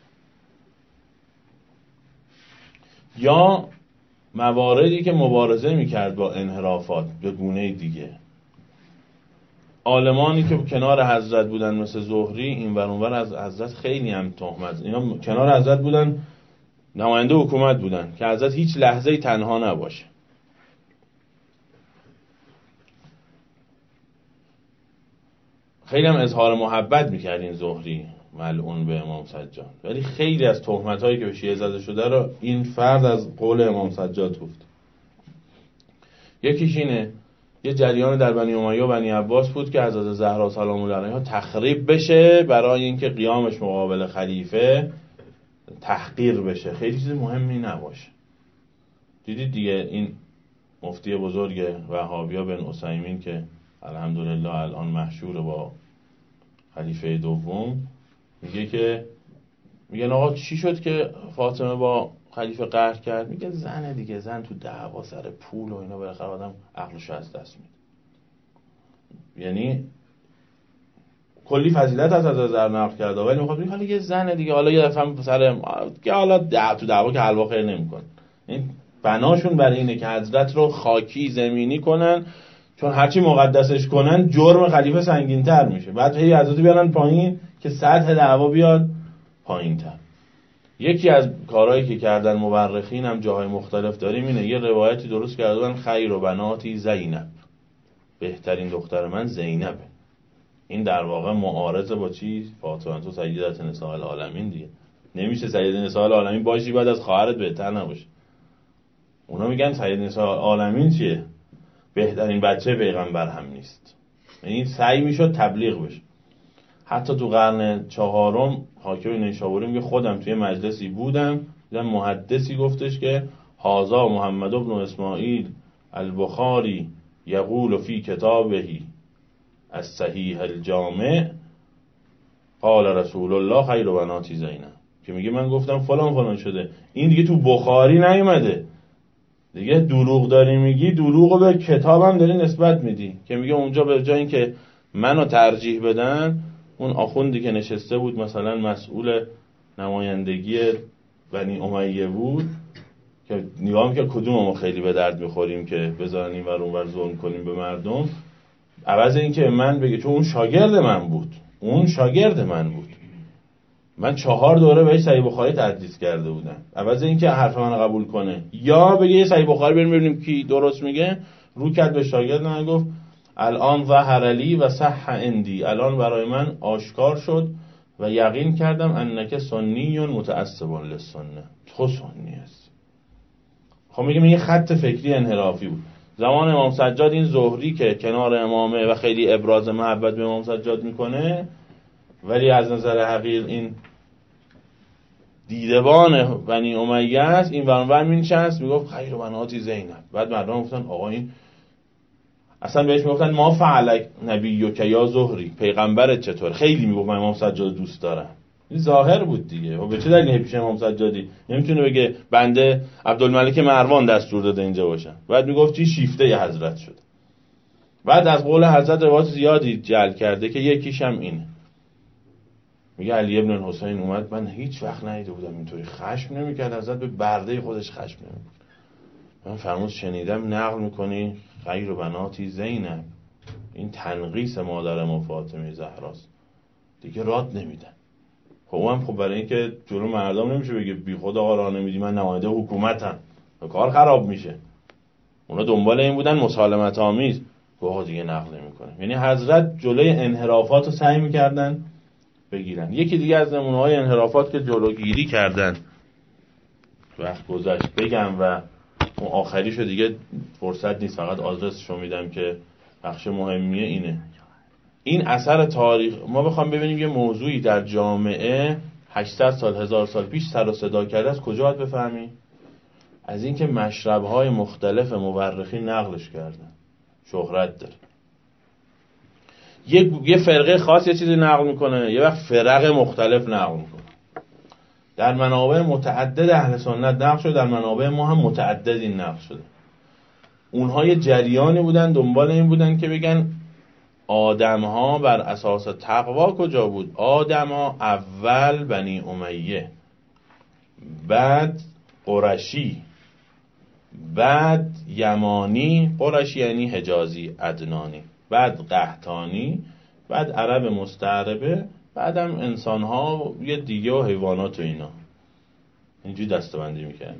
یا مواردی که مبارزه میکرد با انحرافات به گونه دیگه، عالمانی که کنار حضرت بودن مثل زهری این ور اون ور از حضرت خیلی هم تهمت، اینا کنار حضرت بودن، نماینده حکومت بودن که حضرت هیچ لحظه‌ای تنها نباشه. خیلی هم اظهار محبت میکرد این زهری، ملعون به امام سجاد. ولی خیلی از تهمت‌هایی که به شیعه زده شده رو این فرد از قول امام سجاد گفت. یکیش اینه یه جریان در بنی امیه و بنی عباس بود که حضرت زهرا سلام الله علیها تخریب بشه برای اینکه قیامش مقابل خلیفه تحقیر بشه، خیلی چیز مهمی نباشه. دیدید دیگه این مفتی بزرگ وهابیا بن عثیمین که الحمدلله الان محشور با خلیفه دوم، میگه که میگن آقا چی شد که فاطمه با خلیفه قهر کرد؟ میگه زن دیگه، زن تو دعوا سر پول و اینا بالاخره آدم عقلش از دست میده. یعنی کلی فضیلت از حضرت زهرا نقل کرده ولی میخواد بگه حالا یه زن دیگه، حالا یه دفعه سر که حالا دعوا تو دعوا که حلوا خیر نمیکنه. این بناشون برای اینه که حضرت رو خاکی زمینی کنن، چون هرچی مقدسش کنن جرم خلیفه سنگین‌تر میشه. بعد هی حضرت بیارن پایین که سطح دعوا بیاد پایین‌تر. یکی از کارهایی که کردن مورخین هم جاهای مختلف داریم اینه، یه روایتی درست کردن خیر و بناتی زینب، بهترین دختر من زینبه. این در واقع معارضه با چی؟ فاطمه تو سیدت نساء العالمین دیگه. نمیشه سید نساء العالمین باشی بعد از خواهرت بهتر نباشی. اونا میگن سید نساء العالمین چیه؟ بهترین بچه پیغمبر هم نیست. این سعی میشد تبلیغ بشه. حتی تو قرن چهارم حاکم نیشابوری میگه خودم توی مجلسی بودم، دیدم محدثی گفتش که هازا محمد بن اسماعیل البخاری یقول فی کتابه الصحیح الجامع قال رسول الله خیر بناتی زینب، که میگه من گفتم فلان فلان شده. این دیگه تو بخاری نیومده دیگه، دروغ داری میگی، دروغو به کتابم داری نسبت میدی. که میگه اونجا به جای اینکه منو ترجیح بدن، اون آخوندی که نشسته بود مثلا مسئول نمایندگی بنی امیه بود که نگاه میکرد کدوم ما خیلی به درد میخوریم که بذارن این ور اون ور ظلم کنیم به مردم، عوض اینکه من بگه چون اون شاگرد من بود، اون شاگرد من بود، من چهار دوره بهش صحیح بخاری تدریس کرده بودم، عوض اینکه حرف من قبول کنه یا بگه یه صحیح بخاری بریم ببینیم کی درست میگه، رو کرد به شاگرد من گفت الان ظهر لی و صح عندی، الان برای من آشکار شد و یقین کردم انک سنی متعصب للسنه، تو سنی هستی. خب میگه یه خط فکری انحرافی بود. زمان امام سجاد این زهری که کنار امامه و خیلی ابراز محبت به امام سجاد میکنه، ولی از نظر حقیر این دیدبان بنی امیه است، این ورانور مینشست میگفت خیر بناتی زینب. بعد مردم گفتن آقا این اصلا بهش میگفتن ما فعلک نبیو که یا زهری، پیغمبرت چطور؟ خیلی میگفت من امام سجاد دوست دارم. این ظاهر بود دیگه. و به چه دلیل پیش امام سجادی نمیتونه بگه بنده عبدالملک مروان دستور داده اینجا باشم؟ بعد میگفت چی شیفته ی حضرت شد. بعد از قول حضرت روایت زیادی جعل کرده که یکیش هم اینه، میگه علی ابن الحسین اومد، من هیچ وقت ندیده بودم اینطوری خشم نمیکرد، حضرت به برده خودش خشم نمیکرد. من فرمود شنیدم نقل میکنی خیر و بناتی زینب، این تنقیص مادر ما فاطمه زهراست دیگه، راد نمیدن. خب اونم خب برای اینکه جلو مردم نمیشه بگه بی خود آقا راه نمیدی من نماینده حکومتم، کار خراب میشه. اونا دنبال این بودن مسالمت آمیز، آقا دیگه نقل نمیکنه. یعنی حضرت جلوی انحرافات رو سعی میکردن بگیرن. یکی دیگه از نمونه‌های انحرافات که جلوگیری کردن وقت گذشت بگم و اون آخریشو دیگه فرصت نیست، فقط آدرسشو میدم که بخش مهمیه اینه. این اثر تاریخ ما بخوام ببینیم یه موضوعی در جامعه هشتصد سال هزار سال پیش سر و صدا کرده، از کجا باید بفهمی؟ از اینکه مشرب‌های مختلف مورخین نقلش کردن، شهرت داره. یه یه فرقه خاص یه چیزی نقل میکنه، یه وقت فرق مختلف نقل میکنه. در منابع متعدد اهل سنت نقل شده، در منابع ما هم متعدد این نقل شده. اونها یه جریانی بودن دنبال این بودن که بگن آدم‌ها بر اساس تقوا کجا بود؟ آدم‌ها اول بنی امیه، بعد قرشی، بعد یمانی، قرشی یعنی حجازی عدنانی، بعد قحطانی، بعد عرب مستعربه، بعدم انسان‌ها یه دیگه و حیوانات و اینا. اینجوری دسته‌بندی می‌کردن.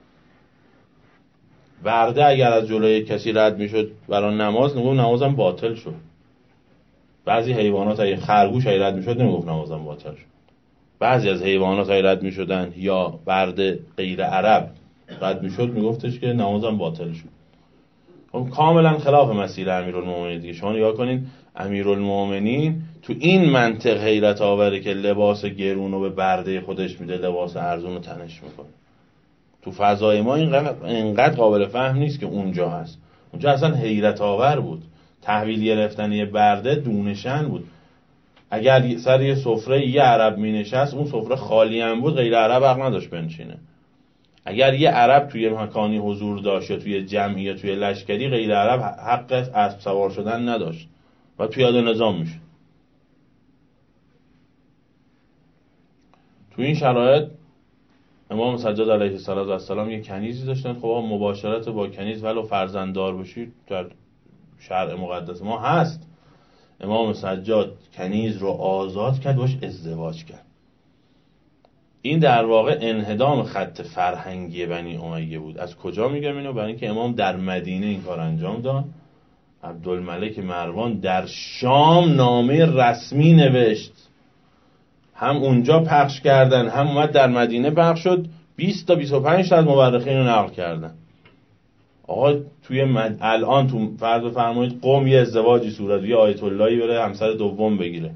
برده اگر از جلوی کسی رد میشد برای نماز، نگفت نمازم باطل شد. بعضی حیوانات اگه خرگوش اگه رد میشد نمیگفت نمازم باطل شد. بعضی از حیوانات های رد می شدن یا برده غیر عرب رد می شد، می گفتش که نمازم باطل شد. خب کاملا خلاف مسیر امیرالمومنین دیگه. شما نگاه کنین امیرالمومنین تو این منطق حیرت آوره که لباس گرون رو به برده خودش میده، لباس ارزون رو تنش میکنه. تو فضای ما اینقدر, اینقدر قابل فهم نیست که اونجا هست. اونجا اصلا حیرت آور بود. تحویل گرفتن یه برده دونشن بود. اگر سر یه سفره یه عرب می نشست، اون سفره خالی هم بود، غیر عرب حق نداشت بنشینه. اگر یه عرب توی مکانی حضور داشت یا توی جمعی یا توی لشکری، غیر عرب حق اسب سوار شدن نداشت و پیاده نظام میشه. توی این شرایط امام سجاد علیه السلام یه کنیزی داشتن. خب مباشرت با کنیز ولو فرزنددار باشید در شرع مقدس ما هست. امام سجاد کنیز رو آزاد کرد، باش ازدواج کرد. این در واقع انهدام خط فرهنگی بنی امیه بود. از کجا میگم اینو؟ برای اینکه امام در مدینه این کار انجام داد. عبدالملک مروان در شام نامه رسمی نوشت، هم اونجا پخش کردن هم اومد در مدینه پخش شد. بیست تا بیست و پنج تا از مورخین رو نقل کردن. آقا توی مد... الان تو فرض بفرمایید قم یه ازدواجی صورت، یه آیت اللهی بره همسر دوم بگیره،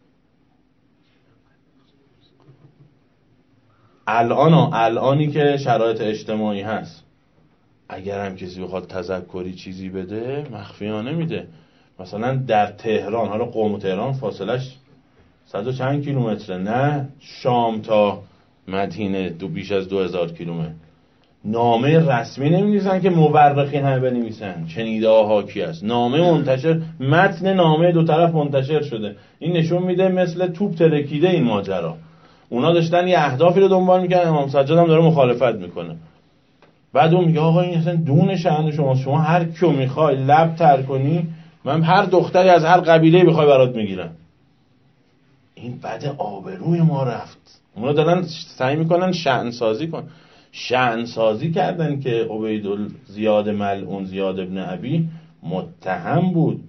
الان الانی که شرایط اجتماعی هست، اگر هم کسی بخواد تذکری چیزی بده مخفیانه میده. مثلا در تهران، حالا قم و تهران فاصلش صد و چند کیلومتره، نه شام تا مدینه دو بیش از دو هزار کیلومتر. نامه رسمی نمی‌نویسن که مورخین همه بنویسن شنیده ها حاکی است. نامه منتشر، متن نامه دو طرف منتشر شده. این نشون میده مثل توپ ترکیده این ماجرا. اونا داشتن یه اهدافی رو دنبال میکنن، امام سجاد هم داره مخالفت میکنه. بعد اون میگه آقا این اصلا دون شأن شما، شما هر کیو میخوای لب تر کنی، من هر دختری از هر قبیله بخوای برات میگیرم. این بعد آبروی ما رفت. اونا دارن سعی میکنن شأن سازی کن. شأن سازی کردن که عبید زیاد ملعون زیاد ابن ابی متهم بود،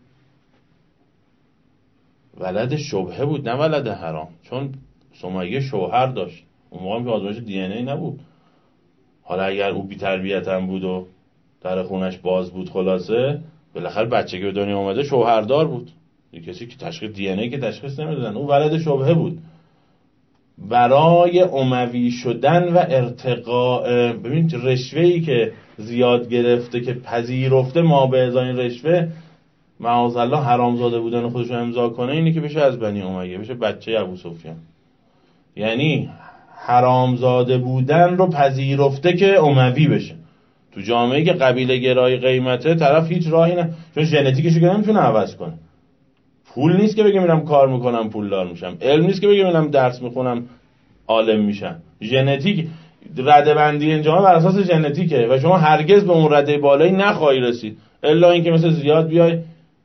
ولد شبهه بود نه ولد حرام، چون سمیه شوهر داشت. اون موقع که آزمایش دی ان ای نبود. حالا اگر او بی تربیت هم بود و در خونش باز بود، خلاصه بالاخره بچه که به دنیا اومده شوهردار بود. یه کسی که تشخیص دی ان ای که تشخیص نمیدادن، او ولد شبهه بود. برای اموی شدن و ارتقاء، ببینید رشوه‌ای که زیاد گرفته که پذیرفته ما به ازای رشوه معاذالله حرامزاده بودن خودش رو امضا کنه، اینی که بشه از بنی امیه، بشه بچه ابو سفیان. یعنی حرامزاده بودن رو پذیرفته که اموی بشه. تو جامعه‌ای که قبیله گرای قیمته، طرف هیچ راهی نه، چون ژنتیکش رو نمیتونه عوض کنه. پول نیست که بگم میرم کار میکنم پولدار میشم، علم نیست که بگم میرم درس میخونم عالم میشم. ژنتیک رده بندی این جامعه بر اساس ژنتیکه و شما هرگز به اون رده بالایی نخواهی رسید الا اینکه مثل زیاد بیای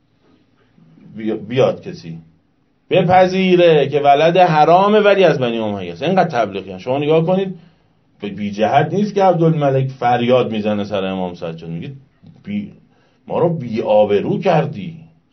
بیاد کسی بپذیره که ولد حرامه ولی از بنی امیه است. اینقدر تبلیغیان. شما نگاه کنید، بی جهت نیست که عبدالملک فریاد میزنه سر امام سجاد، میگه بی ما رو بی آبرو کردی.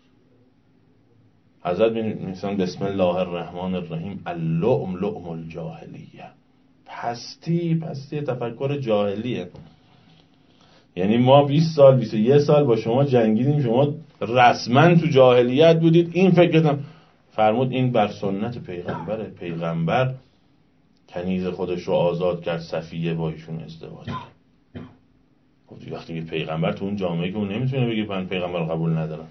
حضرت میگن بسم الله الرحمن الرحیم اللؤم لؤم الجاهلیه. پستی پستی تفکر جاهلیه. یعنی ما بیست سال بیست و یک سال با شما جنگیدیم، شما رسما تو جاهلیت بودید. این فکرتم فرمود این بر سنت پیغمبره. پیغمبر کنیز خودش رو آزاد کرد، صفیه با ایشون ازدواج کرد. گفت وقتی که پیغمبر تو اون جامعه که اون نمیتونه بگه من پیغمبر رو قبول ندارم.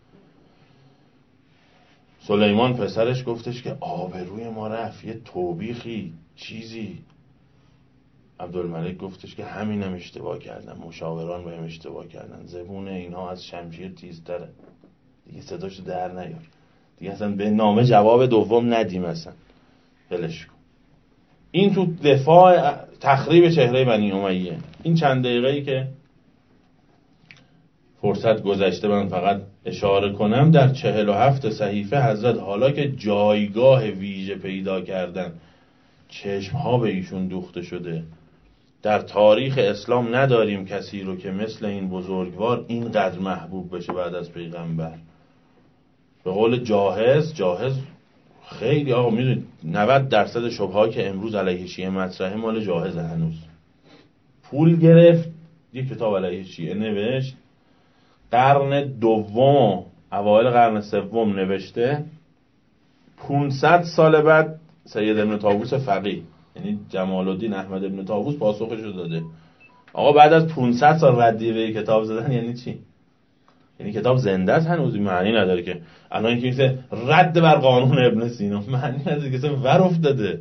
سلیمان پسرش گفتش که آبروی ما رفت، یه توبیخی چیزی. عبدالملک گفتش که همینم اشتباه کردن، مشاوران بهم اشتباه کردن، زبون اینها از شمشیر تیزتره، دیگه صداشو در نیار، دیگه اصلا به نامه جواب دوم ندیم، اصلا بلش کن. این تو دفاع تخریب چهره بنی امیه. این چند دقیقه‌ای که فرصت گذشته من فقط اشاره کنم، در چهل و هفت صحیفه حضرت حالا که جایگاه ویژه پیدا کردن، چشمها به ایشون دوخته شده، در تاریخ اسلام نداریم کسی رو که مثل این بزرگوار اینقدر محبوب بشه بعد از پیغمبر. به قول جاهز، جاهز خیلی آقا میدونید نود درصد شبهه‌ای که امروز علیه شیعه مطرحه مال جاهزه. هنوز پول گرفت یه کتاب علیه شیعه نوشت، قرن دوم اوایل قرن سوم نوشته، پانصد سال بعد سید ابن طاووس فقیه یعنی جمال الدین احمد ابن طاووس پاسخش رو داده. آقا بعد از پانصد سال ردیه به کتاب زدن یعنی چی؟ یعنی کتاب زنده است، هنوز معنی نداره که الان اینکه میگه رد بر قانون ابن سینا، معنی نداره که اصلا ور افتاده.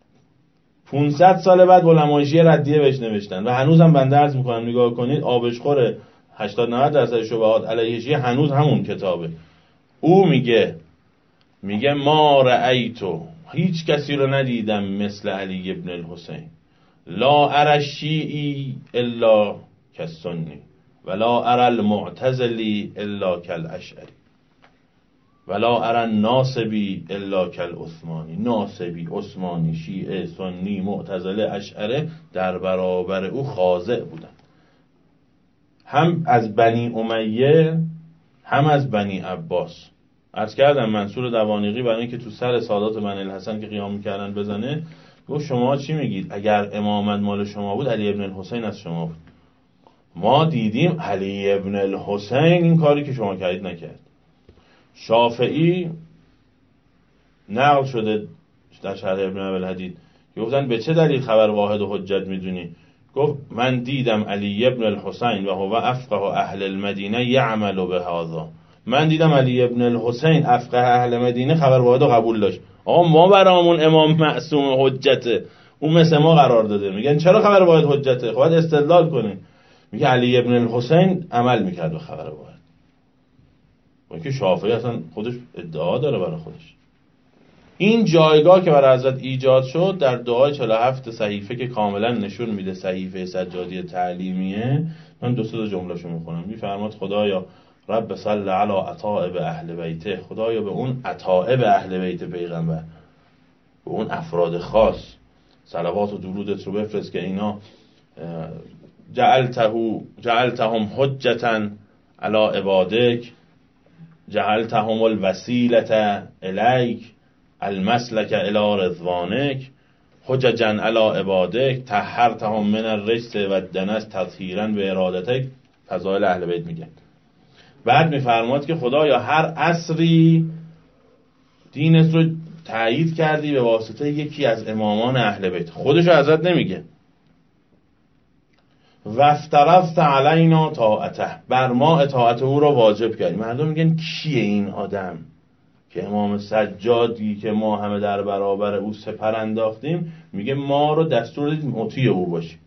پانصد سال بعد علمای شیعه ردیه بهش نوشتن و هنوزم بنده عرض میکنم نگاه کنید آبشخور هشتاد نود درصد شبهات علیه شیعه هنوز همون کتابه. او میگه میگه ما رأیتو، هیچ کسی رو ندیدم مثل علی ابن الحسین، لا ارى الشیعی الا کالسنی ولا ارى المعتزلی الا کالاشعری ولا ارى الناصبی الا کالعثمانی. ناصبی، عثمانی، شیعه، سنی، معتزله، اشعره در برابر او خاضع بودند، هم از بنی امیه هم از بنی عباس. عرض کردم منصور دوانیقی برای اینکه تو سر سادات بنی الحسن که قیام میکردن بزنه، گفت شما چی میگید؟ اگر امامت مال شما بود علی ابن الحسین از شما بود. ما دیدیم علی ابن الحسین این کاری که شما کردید نکرد. شافعی نقل شده در شرح ابن ابوالحدید گفتن به چه دلیل خبر واحد و حجت میدونی؟ گفت من دیدم علی ابن الحسین و هو افقه اهل المدینه یعمل به هذا. من دیدم علی ابن الحسین افقه اهل مدینه خبر واحد رو قبول داشت. آقا ما برامون امام معصوم حجته، اون مثل ما قرار داده. میگن چرا خبر واحد حجته؟ خب باید استدلال کنیم. میگه علی ابن الحسین عمل میکرد به خبر واحد. اون که شافعی اصلا خودش ادعا داره برای خودش. این جایگاه که برای حضرت ایجاد شد در دعای چهل و هفت صحیفه که کاملا نشون میده صحیفه سجادی تعلیمیه، من دو سه جمله‌شو میخونم. میفرماد خدایا رب صل علی عطاء به اهل بیته، خدایا به اون عطاء به اهل بیت پیغمبر، به اون افراد خاص صلوات و درودت رو بفرست که اینا جعلته جعلتهم حجتا علی عبادک، جعلتهم الوسیلة الیک، المسلک الی رضوانک، حججا علی عبادک، طهرتهم من الرجس و الدنس تطهیرا به ارادتک. فضائل اهل بیت میگه. بعد میفرماد که خدایا هر عصری دینت رو تایید کردی به واسطه یکی از امامان اهل بیت. خودشو ازت نمیگه. و افترضت علینا طاعته، بر ما اطاعت او رو واجب کردی. مردم میگن کیه این آدم که امام سجادی که ما همه در برابر او سپر انداختیم میگه ما رو دستور دید مطیع او باشیم.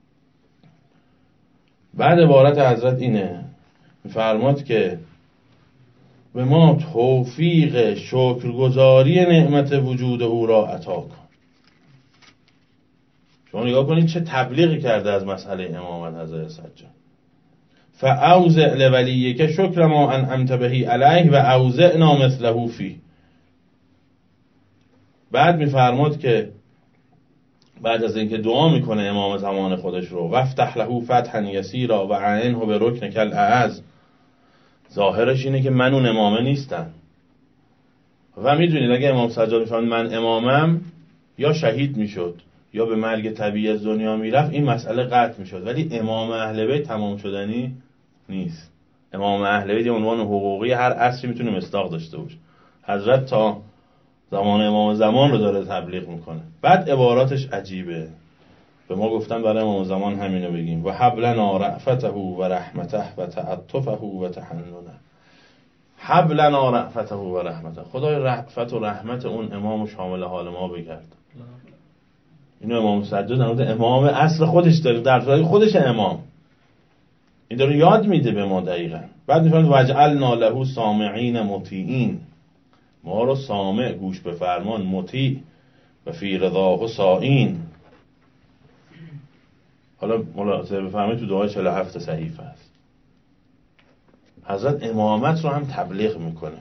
بعد عبارت حضرت اینه، میفرماد که به ما توفیق شکرگزاری نعمت وجود او را عطا کن. شما نگاه کنید چه تبلیغی کرده از مسئله امامت حضرت سجاد. فاوزع لولیک شکر ما انعمت بهی علیه و اوزعنا مثله فی. بعد میفرماد که بعد از اینکه دعا میکنه امام زمان خودش رو، وفتح له فتحا یسیرا و عنه به رکن کل اعز، ظاهرش اینه که من اون امامه نیستم. و میدونید اگه امام سجاد میفرماد من امامم، یا شهید میشد یا به مرگ طبیعی از دنیا میرفت، این مسئله قطع میشد. ولی امام اهل بیت تمام شدنی نیست. امام اهل بیت یه عنوان حقوقی هر عصری میتونه مصداق داشته باشه. حضرت تا زمان امام زمان رو داره تبلیغ میکنه. بعد عباراتش عجیبه. به ما گفتن برای امام زمان همینو بگیم، و حب لنا رأفته و رحمته و تعطفه و تحننه. حب لنا رأفته و رحمته، خدای رأفت و رحمت اون امام و شامل حال ما بگرد. اینو امام سجاد در مورد امام اصل خودش داره، در صورتی خودش امام این داره یاد میده به ما دقیقا. بعد میفرماید وجعلنا له سامعین مطیعین، ما رو سامع گوش به فرمان، مطیع و فی رضاه سائین. حالا ملاحظه بفرمایید تو دعای چهل و هفت صحیفه است. حضرت امامت رو هم تبلیغ میکنه.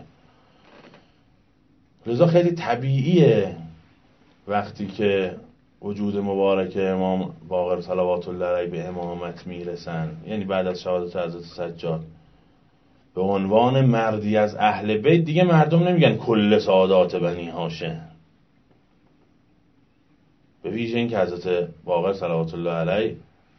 لذا خیلی طبیعیه وقتی که وجود مبارک امام باقر صلوات الله علیه به امامت میرسن، یعنی بعد از شهادت حضرت سجاد، به عنوان مردی از اهل بیت، دیگه مردم نمیگن کل سادات بنی هاشم. به ویژه این که حضرت باقر صلوات الله علیه،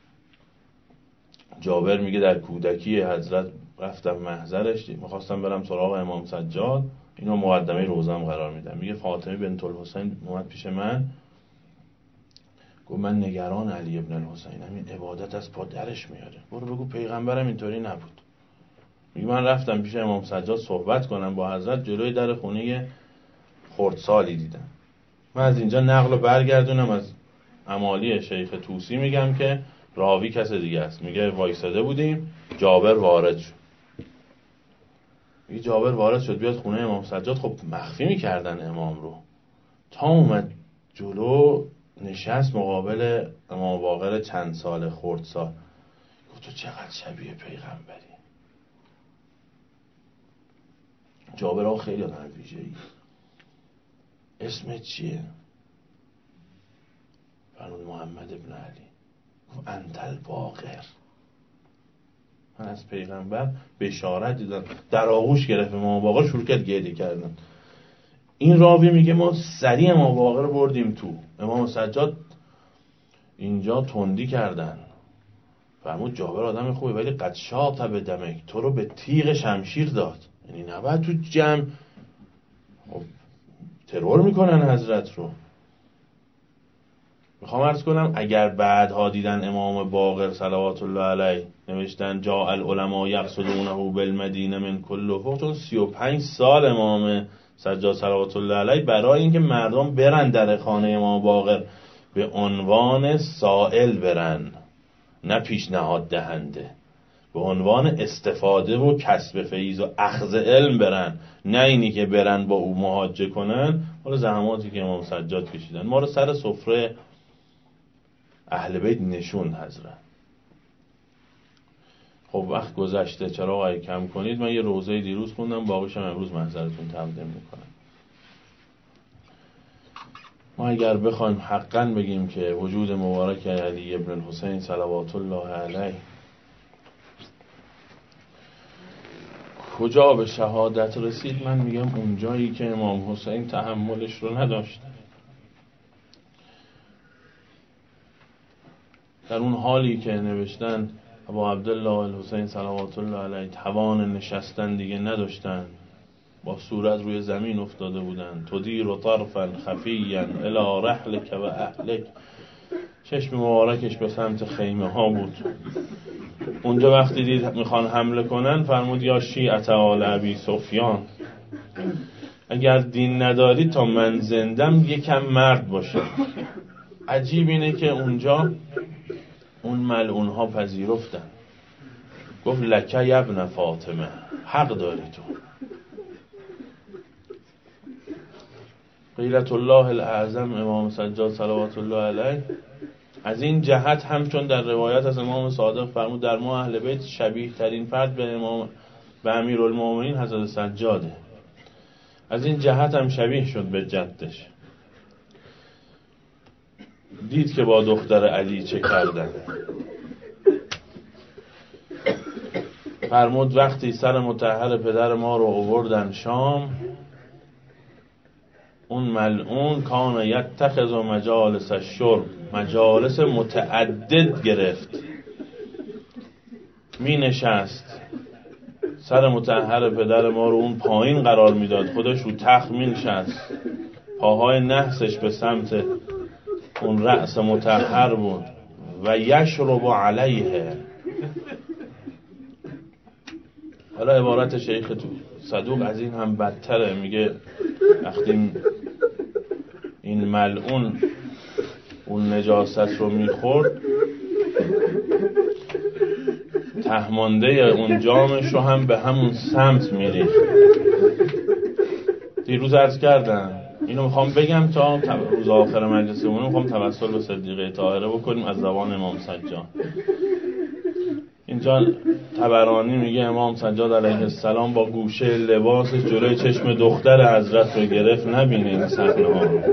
جابر میگه در کودکی حضرت رفتم محضرش، میخواستم برم سراغ امام سجاد، اینو مقدمه روزم قرار میدم. میگه فاطمه بنت الحسین اومد پیش من، گفت من نگران علی ابن الحسین، همین عبادت از پا درش میاره، برو بگو پیغمبرم اینطوری نبود. میگه من رفتم پیش امام سجاد صحبت کنم با حضرت، جلوی در خونه خردسالی دیدم. من از اینجا نقل و برگردونم از امالی شیخ طوسی، میگم که راوی کس دیگه است. میگه وایساده بودیم، جابر وارد شد. میگه جابر وارد شد بیاد خونه امام سجاد، خب مخفی میکردن امام رو، تا اومد جلو نشست مقابل امام باقر چند سال خردسال، گفت تو چقدر شبیه پیغمبری. جابر ها خیلی آدم ویژه‌ای، اسمت چیه؟ فرمود محمد ابن علی. گفت انت الباقر، من از پیغمبر بشارت دیدم. در آغوش گرفت امام باقر، شروع کرد گریه کردن. این راوی میگه ما سریع امام باقر رو بردیم تو، امام سجاد اینجا تندی کردن. فرمود جابر آدم خوبی ولی قد شاط به دمک، تو رو به تیغ شمشیر داد، یعنی نباید تو جمع ترور میکنن حضرت رو. میخوام عرض کنم اگر بعدها دیدن امام باقر صلوات الله علیه نوشتن جاء العلماء یقصدونه بالمدینه من کل فوق، چون سی و پنج سال امام سجاد صلوات الله علیه برای اینکه مردم برن در خانه امام باقر به عنوان سائل برن، نه پیشنهاد دهنده، به عنوان استفاده و کسب فیض و اخذ علم برن، نه اینی که برن با او محاجه کنن. حالا زحماتی که امام سجاد کشیدن ما رو سر سفره اهل بیت نشون حضرت. خب وقت گذشته، چرا آقای کم کنید. من یه روزه دیروز خوندم، باقیشم امروز محضرتون تقدیم میکنم. ما اگر بخوایم حقا بگیم که وجود مبارک علی ابن الحسین صلوات الله علیه کجا به شهادت رسید، من میگم اون جایی که امام حسین تحملش رو نداشت، در اون حالی که نوشتن ابا عبدالله الحسین صلوات الله علیه توان نشستن دیگه نداشتن، با صورت روی زمین افتاده بودن. تدیر و طرفا خفیا الی رحلک و اهلک، چشم مبارکش به سمت خیمه ها بود. اونجا وقتی دید میخوان حمله کنن فرمود یا شیعة آل ابی سفیان، اگر دین نداری تا من زندم یکم مرد باشه. عجیب اینه که اونجا اون ملعون ها پذیرفتن، گفت لکه ابن فاطمه، حق داری تو. غیرت الله الاعظم امام سجاد صلوات الله علیه از این جهت هم، چون در روایت از امام صادق فرمود در ما اهل بیت شبیه ترین فرد به امام به امیرالمومنین حضرت سجاده، از این جهت هم شبیه شد به جدش. دید که با دختر علی چه کردن، فرمود وقتی سر مطهر پدر ما رو آوردن شام، اون ملعون کان یتخذ مجالس الشرب، مجالس متعدد گرفت، می نشست سر مطهر پدر ما رو اون پایین قرار میداد، خودش رو تخت می نشست، پاهای نحسش به سمت اون رأس مطهر بود و یشرب علیه. حالا عبارت شیخ تو صدوق از این هم بدتره، میگه وقتی این ملعون اون نجاست رو میخورد، تهمانده اون جامش رو هم به همون سمت میریخت. دیروز عرض کردم اینو میخوام بگم تا روز آخر مجلسمون میخوام توسل به صدیقه طاهره بکنیم از زبان امام سجاد. اینجا طبرانی میگه امام سجاد علیه السلام با گوشه لباسش جلوی چشم دختر حضرت رو گرفت. نبینه این صحنه ها رو.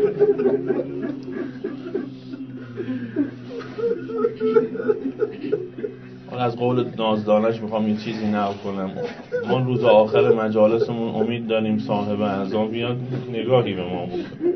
از قول نازدانش میخوام یه چیزی نقل کنم. ما روز آخر مجالسمون امید داریم صاحب اعضا بیاد نگاهی به ما بکنه.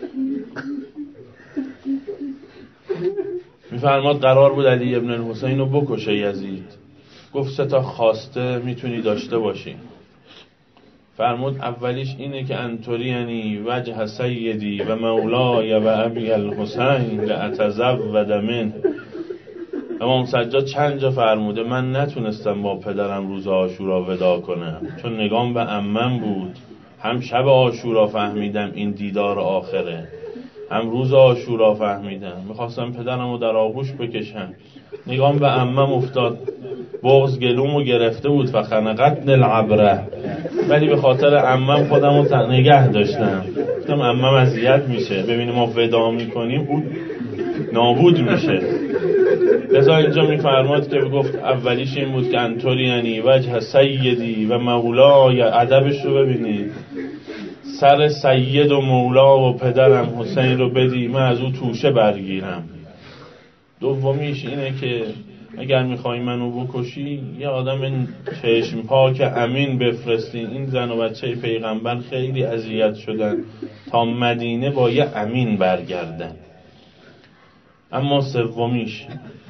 میفرماد قرار بود علی ابن الحسین رو بکشه یزید. گفت سه تا خواسته میتونی داشته باشی. فرمود اولیش اینه که انطوری یعنی وجه سیدی و مولای و ابی الحسین لاتزود منه. امام سجاد چند جا فرموده من نتونستم با پدرم روز عاشورا ودا کنم چون نگام به عمم بود. هم شب عاشورا فهمیدم این دیدار آخره، هم روز عاشورا فهمیدم میخواستم پدرم رو در آغوش بکشم، نگام به عمم افتاد، بغض گلومو گرفته بود فخنقتنی العبره، ولی به خاطر عمم خودم رو نگه داشتم. گفتم عمم اذیت میشه، ببینیم ما ودا میکنیم اون نابود میشه. لذا اینجا میفرماد که گفت اولیش این بود که انطوری یعنی وجه سیدی و مولا، یا ادبش رو ببینید، سر سید و مولا و پدرم حسین رو بدی من از او توشه برگیرم. دومیش اینه که اگر میخوای منو بکشی یه آدم چشم پاک امین بفرستی. این زن و بچه پیغمبر خیلی اذیت شدن تا مدینه با یه امین برگردن. اما سومیش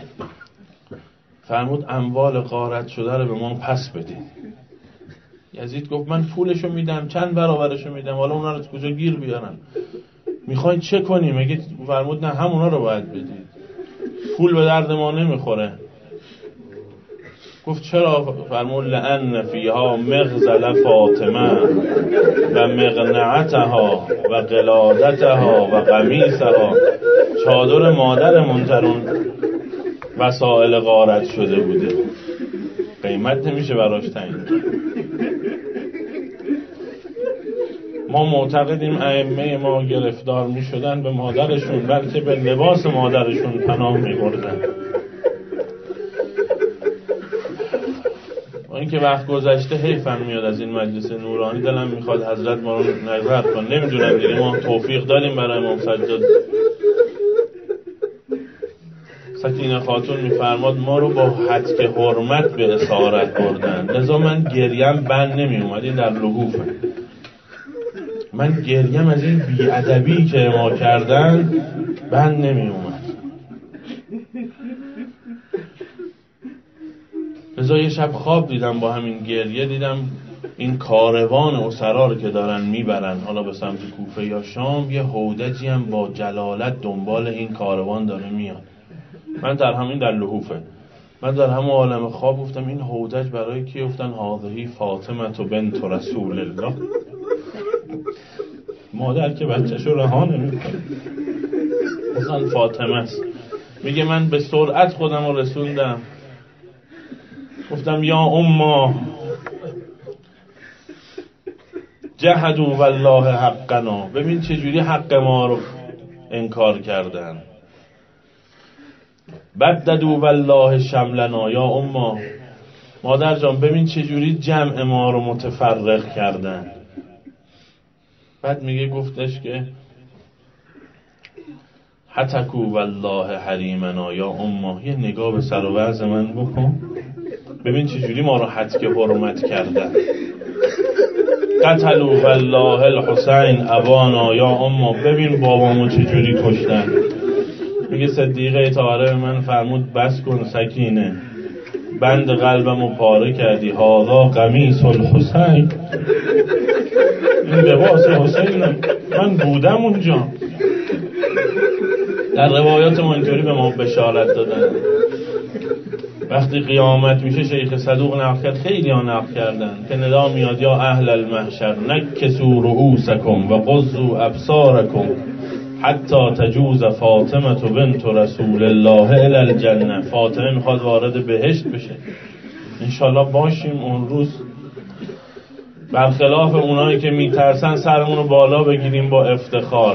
فرمود اموال غارت شده رو به ما پس بدید. یزید گفت من پولشو میدم، چند برابرشو میدم، حالا اونا رو کجا گیر بیارن؟ میخواین چه کنیم؟ اگه فرمود نه همونا رو باید بدید، پول به درد ما نمیخوره. گفت چرا؟ فرمود لأن فیها مغزل فاطمه و مغنعتها و قلادتها و قمیصها، چادر مادرمون در اون وسائل غارت شده بوده، قیمت نمیشه براش تعیین. ما معتقدیم ائمه ما گرفتار میشدن به مادرشون بلکه به لباس مادرشون پناه میبردن. این که وقت گذشته حیفم میاد از این مجلس نورانی، دلم میخواد حضرت ما رو نظر کن. نمیدونم دیگه ما توفیق داریم برای امام سجاد. سکینه خاتون میفرماد ما رو با حدک حرمت به اسارت بردن، لذا من گریم بند نمی اومد. این در لحوفه. من گریم از این بی‌ادبی که ما کردن بند نمی اومد. لذا یه شب خواب دیدم با همین گریه، دیدم این کاروان اسرار که دارن میبرن حالا به سمت کوفه یا شام، یه هودجی هم با جلالت دنبال این کاروان داره میاد. من در همین در لحوفه من در همون عالم خواب گفتم این هودج برای کی؟ گفتن هذهی فاطمه بنت رسول الله. مادر که بچه‌شو رها نمی‌کنه، اصلا فاطمه است. میگه من به سرعت خودم رو رسوندم، گفتم یا اما جهدوا والله حقنا. ببین چجوری حق ما رو انکار کردن. بددوا والله شملنا. یا اما مادر جان ببین چجوری جمع ما رو متفرق کردن. بعد میگه گفتش که حتکو والله حریمنا. یا اما یه نگاه به سر و وضع من بکن، ببین چجوری ما رو حتک حرمت کردن. قتلوا والله الحسین ابانا. یا اما ببین بابامو چجوری کشتن. میگه صدیقه طاهره من فرمود بس کن سکینه، بند قلبمو پاره کردی. هذا قمیص الحسین. این لباس حسینم، من بودم اونجا. در روایات ما اینطوری به ما بشارت دادن وقتی قیامت میشه. شیخ صدوق نقل کرد، خیلی ها نقل کردن که ندا میاد یا اهل المحشر نکسوا رؤوسکم و غضوا ابصارکم حتی تجوز فاطمه بنت رسول الله الی الجنه. فاطمه میخواد وارد بهشت بشه، انشالله باشیم اون روز. برخلاف اونایی که میترسن سرمون رو بالا بگیریم با افتخار.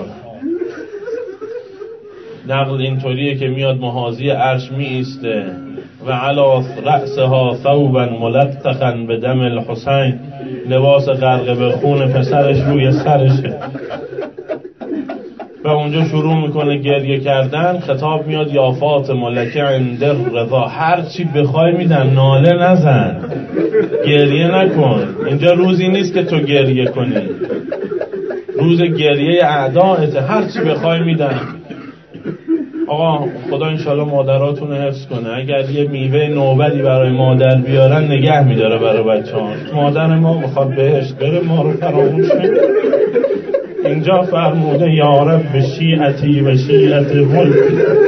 نقل اینطوریه که میاد محاذی عرش می ایسته و علی رأسها ثوبا ملطخا به دم الحسین، لباس غرق به خون پسرش روی سرشه. و اونجا شروع میکنه گریه کردن. خطاب میاد یا فاطمه لک عند الرضا، هر چی بخوای میدم، ناله نزن، گریه نکن. اینجا روزی نیست که تو گریه کنی، روز گریه اعدائت، هر چی بخوای میدم. آقا خدا انشالله مادراتون رو حفظ کنه. اگر یه میوه نوبتی برای مادر بیارن نگه میداره برای بچه ها. مادر ما بخواد بهشت بره ما رو فراموش نکنه. اینجا فرموده یا رب شیعتی و شیعت ملک